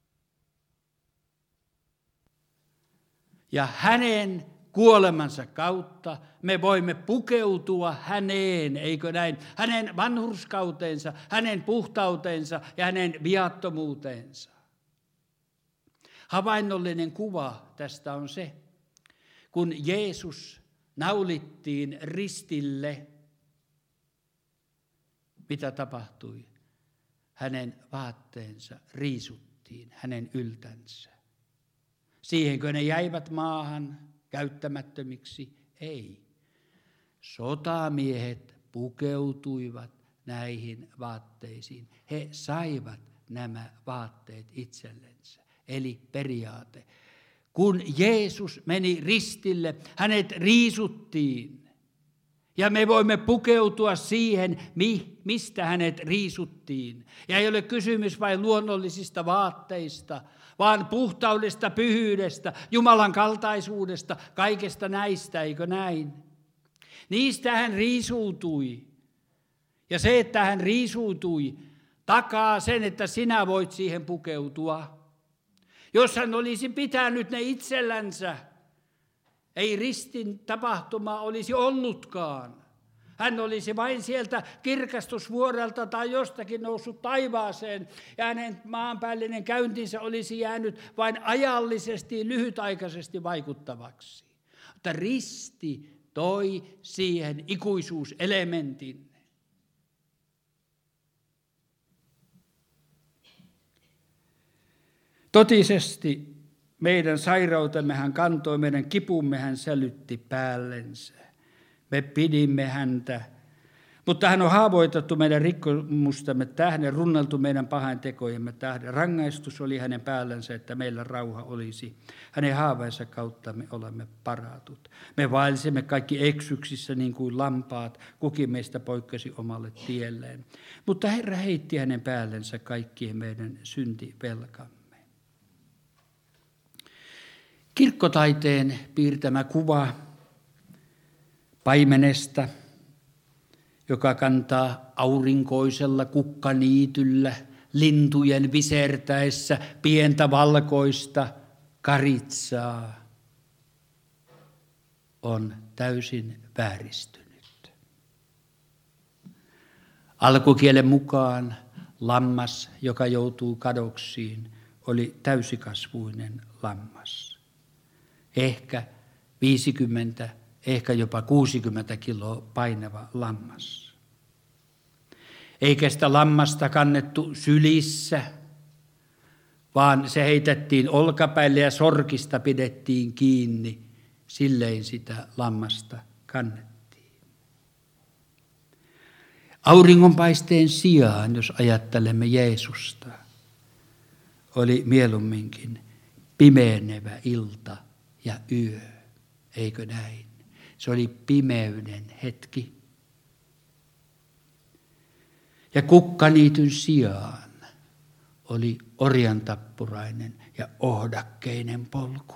Ja hänen kuolemansa kautta me voimme pukeutua häneen, eikö näin? Hänen vanhurskauteensa, hänen puhtautensa ja hänen viattomuuteensa. Havainnollinen kuva tästä on se, kun Jeesus naulittiin ristille, mitä tapahtui? Hänen vaatteensa riisuttiin, hänen yltänsä. Siihenkö ne jäivät maahan käyttämättömiksi? Ei. Sotamiehet pukeutuivat näihin vaatteisiin. He saivat nämä vaatteet itsellensä. Eli periaate. Kun Jeesus meni ristille, hänet riisuttiin. Ja me voimme pukeutua siihen, mistä hänet riisuttiin. Ja ei ole kysymys vain luonnollisista vaatteista, vaan puhtaudesta, pyhyydestä, Jumalan kaltaisuudesta, kaikesta näistä, eikö näin? Niistä hän riisuutui. Ja se, että hän riisuutui, takaa sen, että sinä voit siihen pukeutua. Jos hän olisi pitänyt ne itsellänsä, ei ristin tapahtuma olisi ollutkaan. Hän olisi vain sieltä kirkastusvuorelta tai jostakin noussut taivaaseen ja hänen maanpäällinen käyntinsä olisi jäänyt vain ajallisesti, lyhytaikaisesti vaikuttavaksi. Mutta risti toi siihen ikuisuuselementin. Totisesti meidän sairautemme hän kantoi, meidän kipumme hän sälytti päällensä. Me pidimme häntä, mutta hän on haavoitettu meidän rikkomustamme tähden, runneltu meidän pahantekojemme tähden. Rangaistus oli hänen päällänsä, että meillä rauha olisi. Hänen haaveensa kautta me olemme paratut. Me vaelsimme kaikki eksyksissä niin kuin lampaat, kukin meistä poikkesi omalle tielleen. Mutta Herra heitti hänen päällensä kaikkien meidän syntivelkamme. Kirkkotaiteen piirtämä kuva paimenesta, joka kantaa aurinkoisella kukkaniityllä lintujen visertäessä pientä valkoista karitsaa, on täysin vääristynyt. Alkukielen mukaan lammas, joka joutuu kadoksiin, oli täysikasvuinen lammas. Ehkä 50, ehkä jopa 60 kiloa painava lammas. Eikä sitä lammasta kannettu sylissä, vaan se heitettiin olkapäille ja sorkista pidettiin kiinni. Silleen sitä lammasta kannettiin. Auringonpaisteen sijaan, jos ajattelemme Jeesusta, oli mieluumminkin pimenevä ilta ja yö, eikö näin? Se oli pimeyden hetki. Ja kukkaniityn sijaan oli orjantappurainen ja ohdakkeinen polku.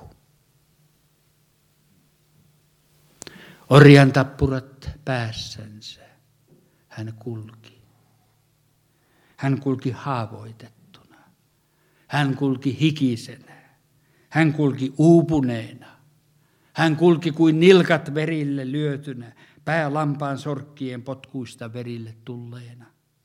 Orjantappurat päässänsä hän kulki. Hän kulki haavoitettuna. Hän kulki hikisenä. Hän kulki uupuneena. Hän kulki kuin nilkat verille lyötynä, pää lampaan sorkkien potkuista verille tulleena.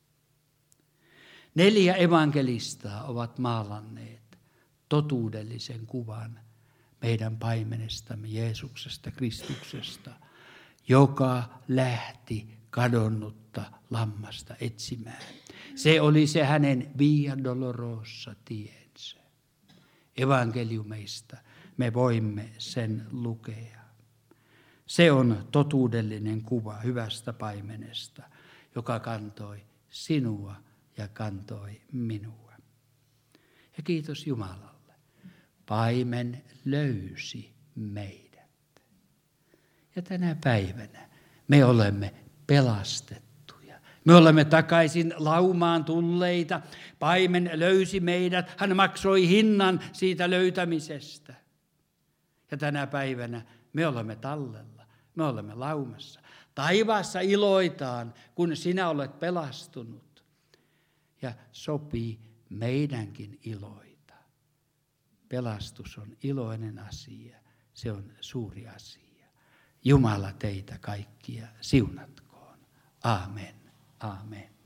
4 evankelistaa ovat maalanneet totuudellisen kuvan meidän paimenestamme Jeesuksesta, Kristuksesta, joka lähti kadonnutta lammasta etsimään. Se oli se hänen Via Dolorosa tiensä. Evankeliumeista me voimme sen lukea. Se on totuudellinen kuva hyvästä paimenesta, joka kantoi sinua ja kantoi minua. Ja kiitos Jumalalle. Paimen löysi meidät. Ja tänä päivänä me olemme pelastettuja. Me olemme takaisin laumaan tulleita. Paimen löysi meidät. Hän maksoi hinnan siitä löytämisestä. Ja tänä päivänä me olemme tallella. Me olemme laumassa. Taivaassa iloitaan, kun sinä olet pelastunut. Ja sopii meidänkin iloita. Pelastus on iloinen asia. Se on suuri asia. Jumala teitä kaikkia siunatkoon. Aamen. Aamen.